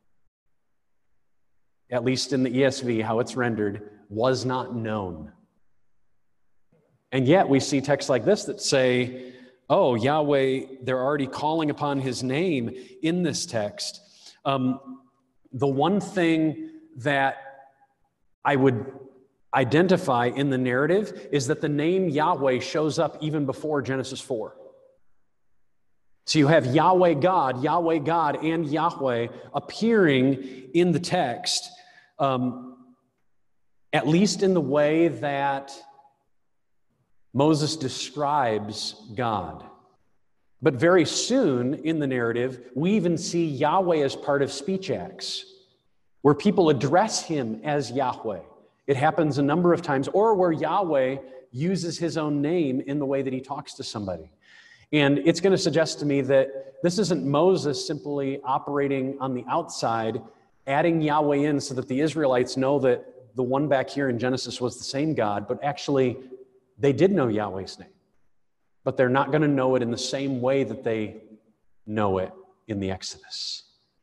at least in the E S V, how it's rendered, was not known. And yet we see texts like this that say, oh, Yahweh, they're already calling upon his name in this text. Um, the one thing that I would identify in the narrative is that the name Yahweh shows up even before Genesis four. So you have Yahweh God, Yahweh God, and Yahweh appearing in the text, um, at least in the way that Moses describes God. But very soon in the narrative, we even see Yahweh as part of speech acts, where people address him as Yahweh. It happens a number of times, or where Yahweh uses his own name in the way that he talks to somebody. And it's going to suggest to me that this isn't Moses simply operating on the outside, adding Yahweh in so that the Israelites know that the one back here in Genesis was the same God, but actually they did know Yahweh's name. But they're not going to know it in the same way that they know it in the Exodus.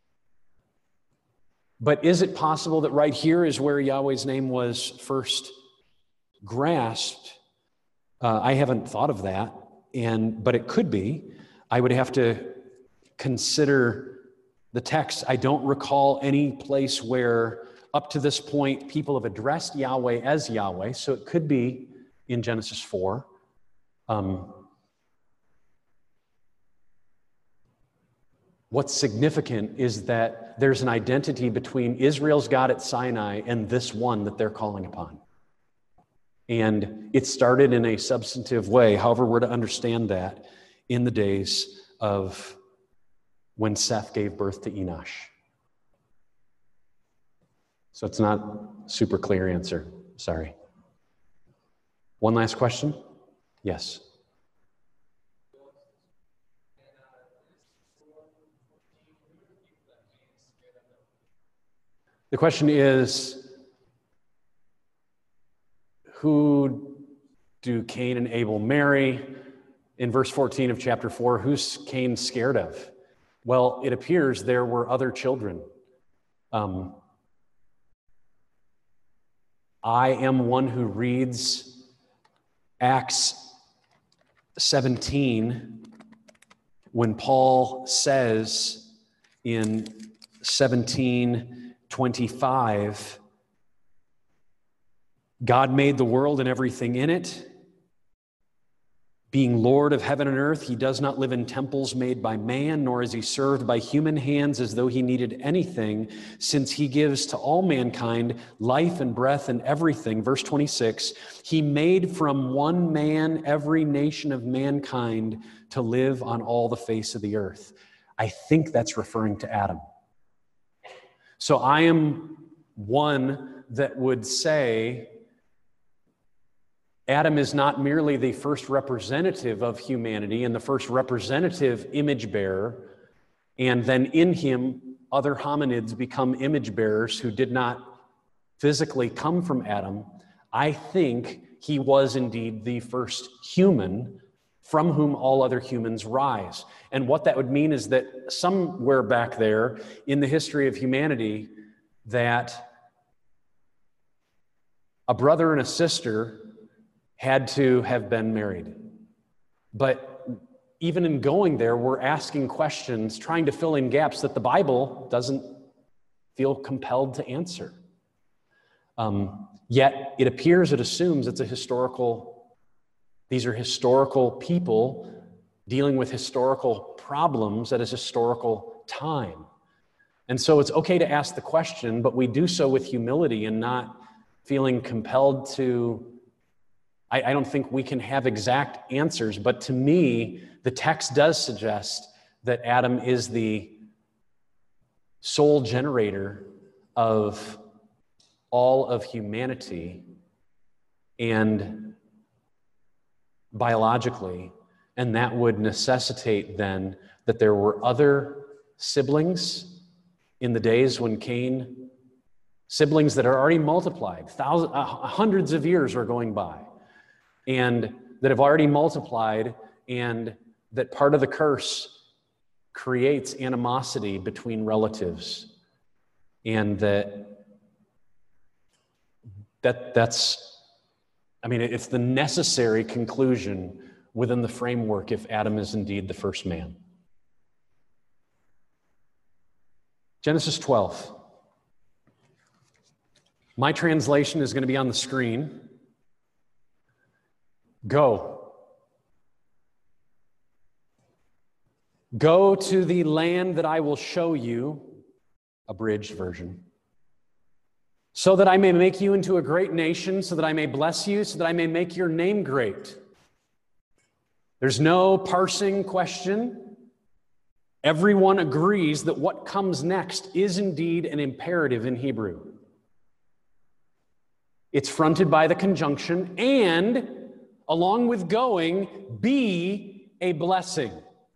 But is it possible that right here is where Yahweh's name was first grasped? Uh, I haven't thought of that. And, but it could be. I would have to consider the text. I don't recall any place where up to this point people have addressed Yahweh as Yahweh, so it could be in Genesis four. Um, what's significant is that there's an identity between Israel's God at Sinai and this one that they're calling upon. And it started in a substantive way, however we're to understand that, in the days of when Seth gave birth to Enosh. So it's not a super clear answer, sorry. One last question? Yes. The question is, who do Cain and Abel marry? In verse fourteen of chapter four, who's Cain scared of? Well, it appears there were other children. Um, I am one who reads Acts seventeen when Paul says in seventeen twenty-five, God made the world and everything in it. Being Lord of heaven and earth, he does not live in temples made by man, nor is he served by human hands as though he needed anything, since he gives to all mankind life and breath and everything. Verse twenty-six, he made from one man every nation of mankind to live on all the face of the earth. I think that's referring to Adam. So I am one that would say Adam is not merely the first representative of humanity and the first representative image bearer, and then in him, other hominids become image bearers who did not physically come from Adam. I think he was indeed the first human from whom all other humans rise. And what that would mean is that somewhere back there in the history of humanity, that a brother and a sister had to have been married. But even in going there, we're asking questions, trying to fill in gaps that the Bible doesn't feel compelled to answer. Um, yet it appears, it assumes it's a historical, these are historical people dealing with historical problems at a historical time. And so it's okay to ask the question, but we do so with humility and not feeling compelled to. I don't think we can have exact answers, but to me, the text does suggest that Adam is the sole generator of all of humanity and biologically, and that would necessitate then that there were other siblings in the days when Cain, siblings that are already multiplied, thousands, uh, hundreds of years are going by, and that have already multiplied, and that part of the curse creates animosity between relatives, and that that that's, I mean, it's the necessary conclusion within the framework if Adam is indeed the first man. Genesis twelve. My translation is going to be on the screen. Go. Go to the land that I will show you, abridged version, so that I may make you into a great nation, so that I may bless you, so that I may make your name great. There's no parsing question. Everyone agrees that what comes next is indeed an imperative in Hebrew. It's fronted by the conjunction, and along with going, be a blessing.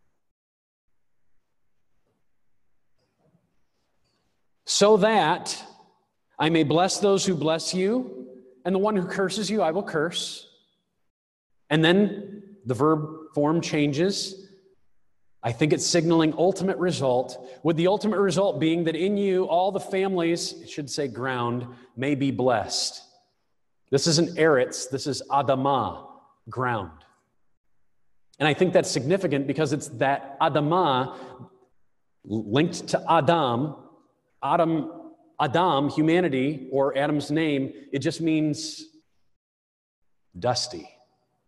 So that I may bless those who bless you, and the one who curses you I will curse. And then the verb form changes. I think it's signaling ultimate result, with the ultimate result being that in you all the families, it should say ground, may be blessed. This isn't eretz, this is adamah, ground. And I think that's significant because it's that adamah linked to Adam, Adam, Adam, humanity, or Adam's name, it just means dusty,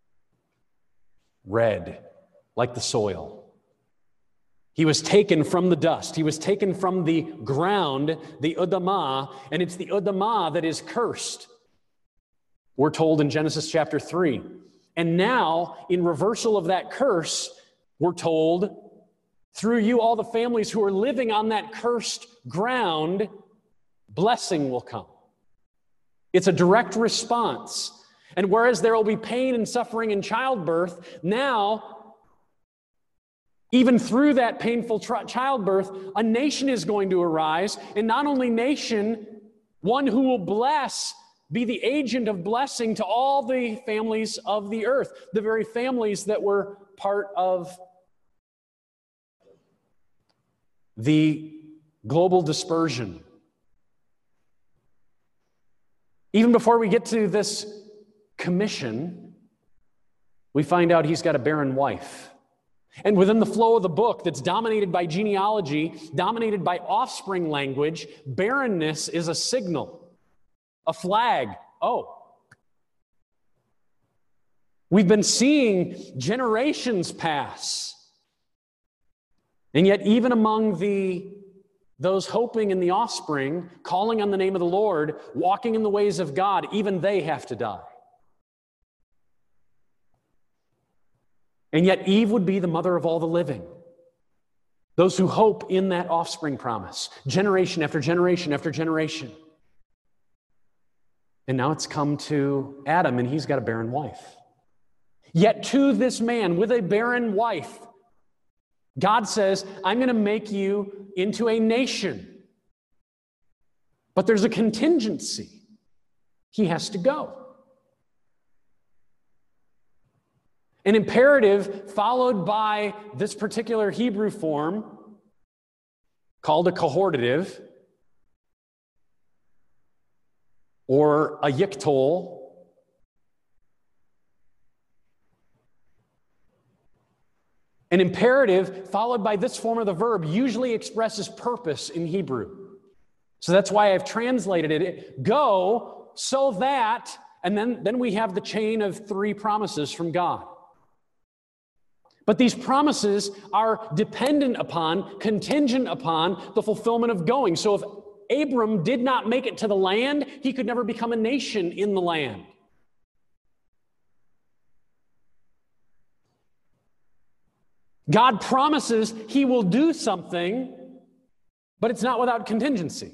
red, like the soil. He was taken from the dust. He was taken from the ground, the Adamah, and it's the Adamah that is cursed. We're told in Genesis chapter three. And now, in reversal of that curse, we're told, through you, all the families who are living on that cursed ground, blessing will come. It's a direct response. And whereas there will be pain and suffering in childbirth, now, even through that painful tri- childbirth, a nation is going to arise. And not only nation, one who will bless, be the agent of blessing to all the families of the earth, the very families that were part of the global dispersion. Even before we get to this commission, we find out he's got a barren wife. And within the flow of the book that's dominated by genealogy, dominated by offspring language, barrenness is a signal, a flag. Oh, We've been seeing generations pass. And yet, even among the those hoping in the offspring, calling on the name of the Lord, walking in the ways of God, even they have to die. And yet Eve would be the mother of all the living. Those who hope in that offspring promise, generation after generation after generation. And now it's come to Adam, and he's got a barren wife. Yet to this man with a barren wife, God says, I'm going to make you into a nation. But there's a contingency. He has to go. An imperative followed by this particular Hebrew form called a cohortative or a yiktol. An imperative followed by this form of the verb usually expresses purpose in Hebrew. So that's why I've translated it. Go so that, and then, then we have the chain of three promises from God. But these promises are dependent upon, contingent upon the fulfillment of going. So if Abram did not make it to the land, he could never become a nation in the land. God promises he will do something, but it's not without contingency.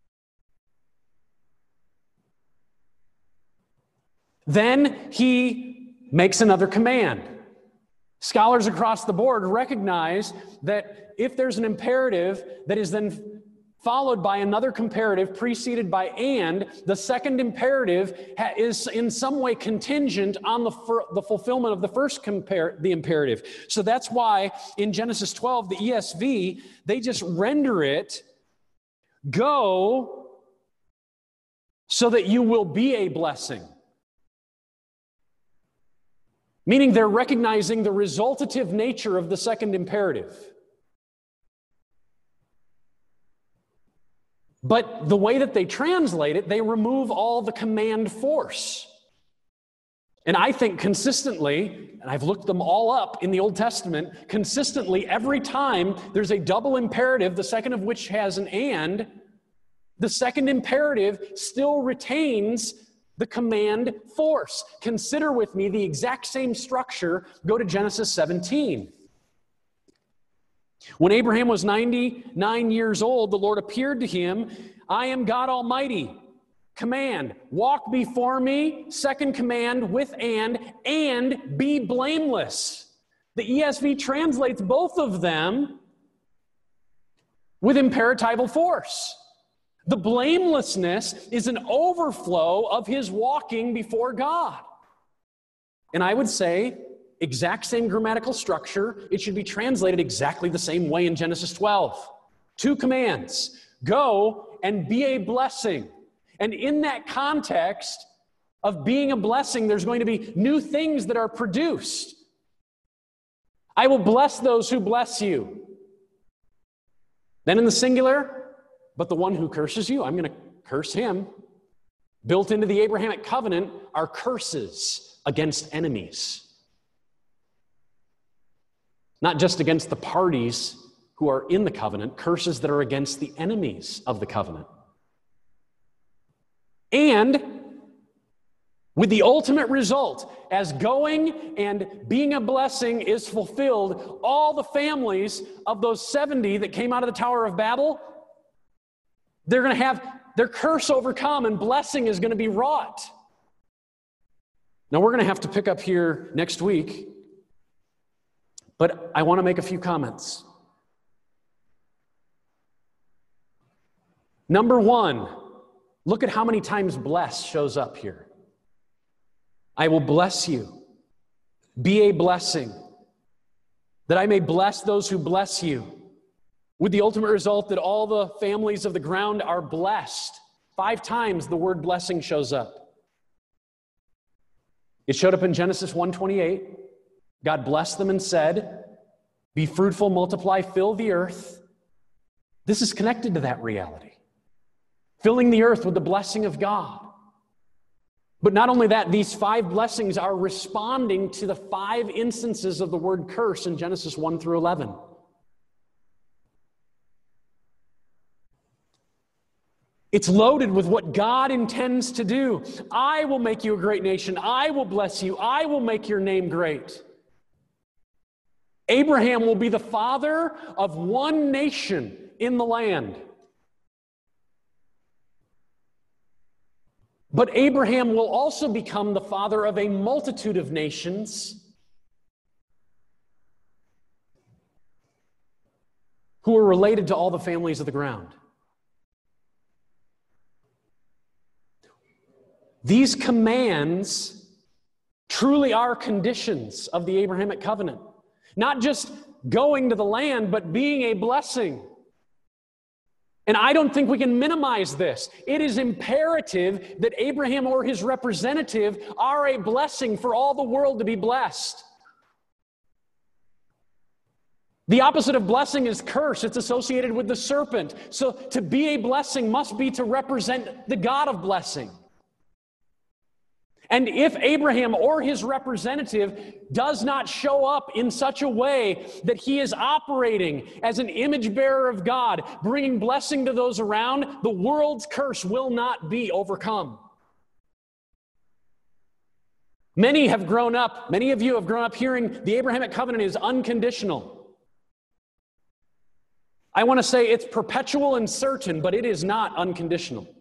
Then he makes another command. Scholars across the board recognize that if there's an imperative that is then followed by another comparative preceded by and, the second imperative ha- is in some way contingent on the, fir- the fulfillment of the first compar- the imperative. So that's why in Genesis twelve, the E S V, they just render it, go so that you will be a blessing. Meaning they're recognizing the resultative nature of the second imperative. But the way that they translate it, they remove all the command force. And I think consistently, and I've looked them all up in the Old Testament, consistently every time there's a double imperative, the second of which has an and, the second imperative still retains the command force. Consider with me the exact same structure. Go to Genesis seventeen. When Abraham was ninety-nine years old, the Lord appeared to him. I am God Almighty. Command, walk before me. Second command with and, and be blameless. The E S V translates both of them with imperatival force. The blamelessness is an overflow of his walking before God. And I would say, exact same grammatical structure, it should be translated exactly the same way in Genesis twelve. Two commands, go and be a blessing. And in that context of being a blessing, there's going to be new things that are produced. I will bless those who bless you. Then in the singular, but the one who curses you, I'm going to curse him. Built into the Abrahamic covenant are curses against enemies. Not just against the parties who are in the covenant, curses that are against the enemies of the covenant. And with the ultimate result, as going and being a blessing is fulfilled, all the families of those seventy that came out of the Tower of Babel, they're going to have their curse overcome and blessing is going to be wrought. Now we're going to have to pick up here next week, but I want to make a few comments. Number one, look at how many times bless shows up here. I will bless you. Be a blessing, that I may bless those who bless you. With the ultimate result that all the families of the ground are blessed. Five times the word blessing shows up. It showed up in Genesis one twenty-eight. God blessed them and said, be fruitful, multiply, fill the earth. This is connected to that reality. Filling the earth with the blessing of God. But not only that, these five blessings are responding to the five instances of the word curse in Genesis one through eleven. It's loaded with what God intends to do. I will make you a great nation. I will bless you. I will make your name great. Abraham will be the father of one nation in the land. But Abraham will also become the father of a multitude of nations who are related to all the families of the ground. These commands truly are conditions of the Abrahamic covenant. Not just going to the land, but being a blessing. And I don't think we can minimize this. It is imperative that Abraham or his representative are a blessing for all the world to be blessed. The opposite of blessing is curse. It's associated with the serpent. So to be a blessing must be to represent the God of blessing. And if Abraham or his representative does not show up in such a way that he is operating as an image bearer of God, bringing blessing to those around, the world's curse will not be overcome. Many have grown up, many of you have grown up hearing the Abrahamic covenant is unconditional. I want to say it's perpetual and certain, but it is not unconditional.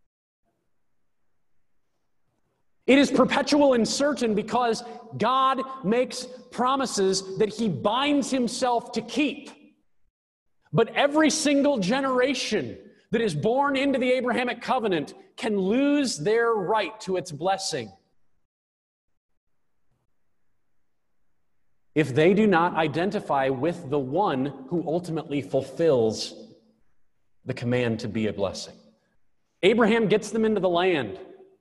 It is perpetual and certain because God makes promises that he binds himself to keep. But every single generation that is born into the Abrahamic covenant can lose their right to its blessing if they do not identify with the one who ultimately fulfills the command to be a blessing. Abraham gets them into the land.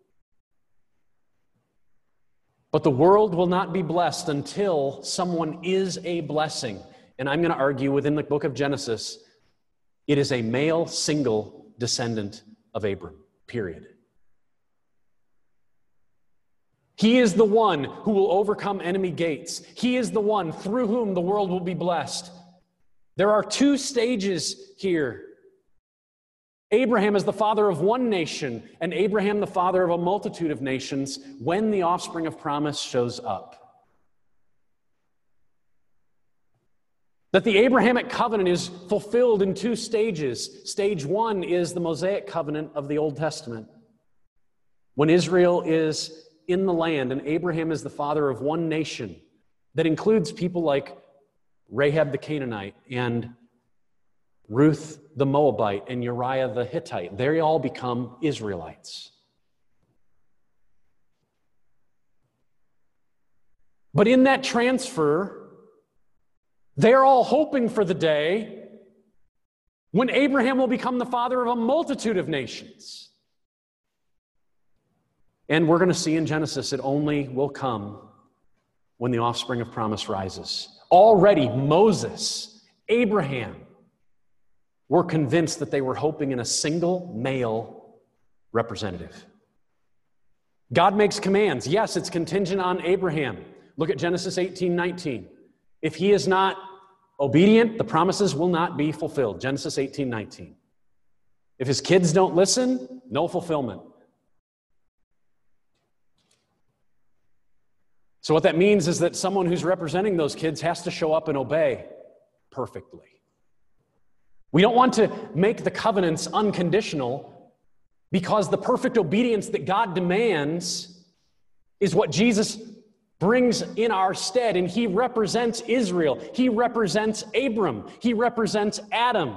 But the world will not be blessed until someone is a blessing. And I'm going to argue within the book of Genesis, it is a male single descendant of Abram, period. He is the one who will overcome enemy gates. He is the one through whom the world will be blessed. There are two stages here. Abraham is the father of one nation, and Abraham the father of a multitude of nations when the offspring of promise shows up. That the Abrahamic covenant is fulfilled in two stages. Stage one is the Mosaic covenant of the Old Testament, when Israel is in the land and Abraham is the father of one nation that includes people like Rahab the Canaanite and Ruth the Moabite and Uriah the Hittite. They all become Israelites. But in that transfer, they're all hoping for the day when Abraham will become the father of a multitude of nations. And we're going to see in Genesis it only will come when the offspring of promise rises. Already Moses, Abraham, were convinced that they were hoping in a single male representative. God makes commands. Yes, it's contingent on Abraham. Look at Genesis eighteen nineteen. If he is not obedient, the promises will not be fulfilled. Genesis eighteen nineteen. If his kids don't listen, no fulfillment. So what that means is that someone who's representing those kids has to show up and obey perfectly. We don't want to make the covenants unconditional because the perfect obedience that God demands is what Jesus brings in our stead, and he represents Israel. He represents Abram. He represents Adam.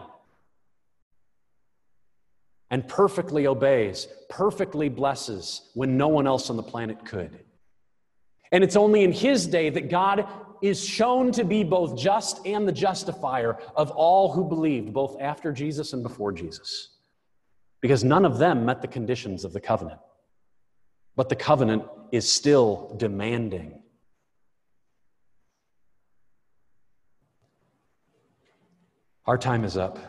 And perfectly obeys, perfectly blesses when no one else on the planet could. And it's only in his day that God is shown to be both just and the justifier of all who believed, both after Jesus and before Jesus. Because none of them met the conditions of the covenant. But the covenant is still demanding. Our time is up.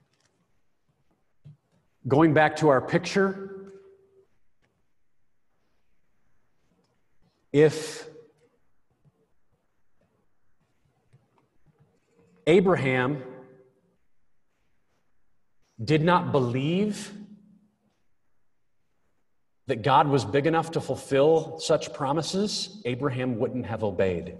Going back to our picture, If Abraham did not believe that God was big enough to fulfill such promises, Abraham wouldn't have obeyed.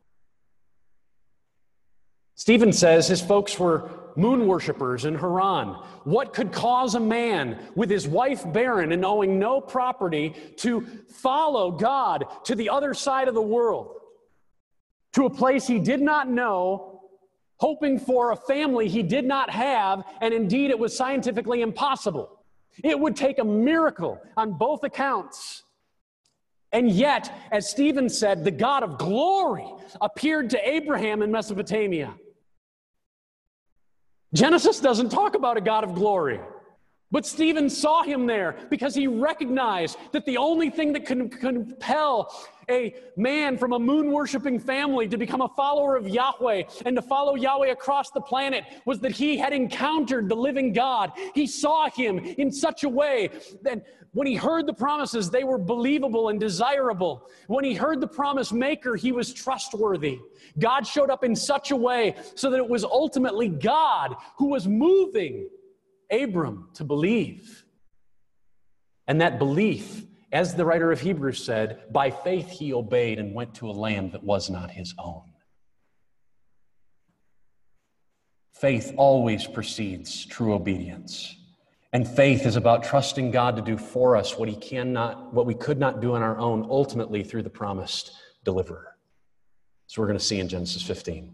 Stephen says his folks were moon worshipers in Haran. What could cause a man with his wife barren and owning no property to follow God to the other side of the world, to a place he did not know, hoping for a family he did not have, and indeed it was scientifically impossible? It would take a miracle on both accounts. And yet, as Stephen said, the God of glory appeared to Abraham in Mesopotamia. Genesis doesn't talk about a God of glory, but Stephen saw him there because he recognized that the only thing that could compel a man from a moon-worshiping family to become a follower of Yahweh and to follow Yahweh across the planet was that he had encountered the living God. He saw him in such a way that when he heard the promises, they were believable and desirable. When he heard the promise maker, he was trustworthy. God showed up in such a way so that it was ultimately God who was moving Abram to believe. And that belief, as the writer of Hebrews said, by faith he obeyed and went to a land that was not his own. Faith always precedes true obedience. And faith is about trusting God to do for us what he cannot, what we could not do on our own, ultimately through the promised deliverer. So we're going to see in Genesis fifteen.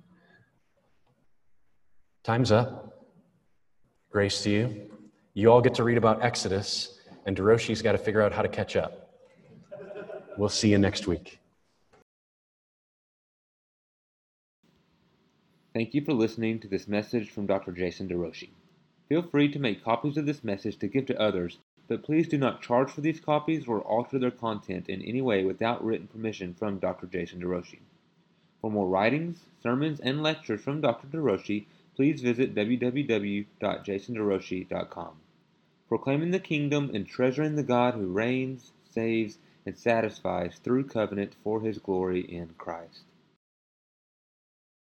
Time's up. Grace to you. You all get to read about Exodus, and Deroshi's got to figure out how to catch up. We'll see you next week. Thank you for listening to this message from Doctor Jason DeRoshi. Feel free to make copies of this message to give to others, but please do not charge for these copies or alter their content in any way without written permission from Doctor Jason DeRoshi. For more writings, sermons, and lectures from Doctor DeRoshi, please visit w w w dot jason deroshi dot com. Proclaiming the kingdom and treasuring the God who reigns, saves, and satisfies through covenant for his glory in Christ.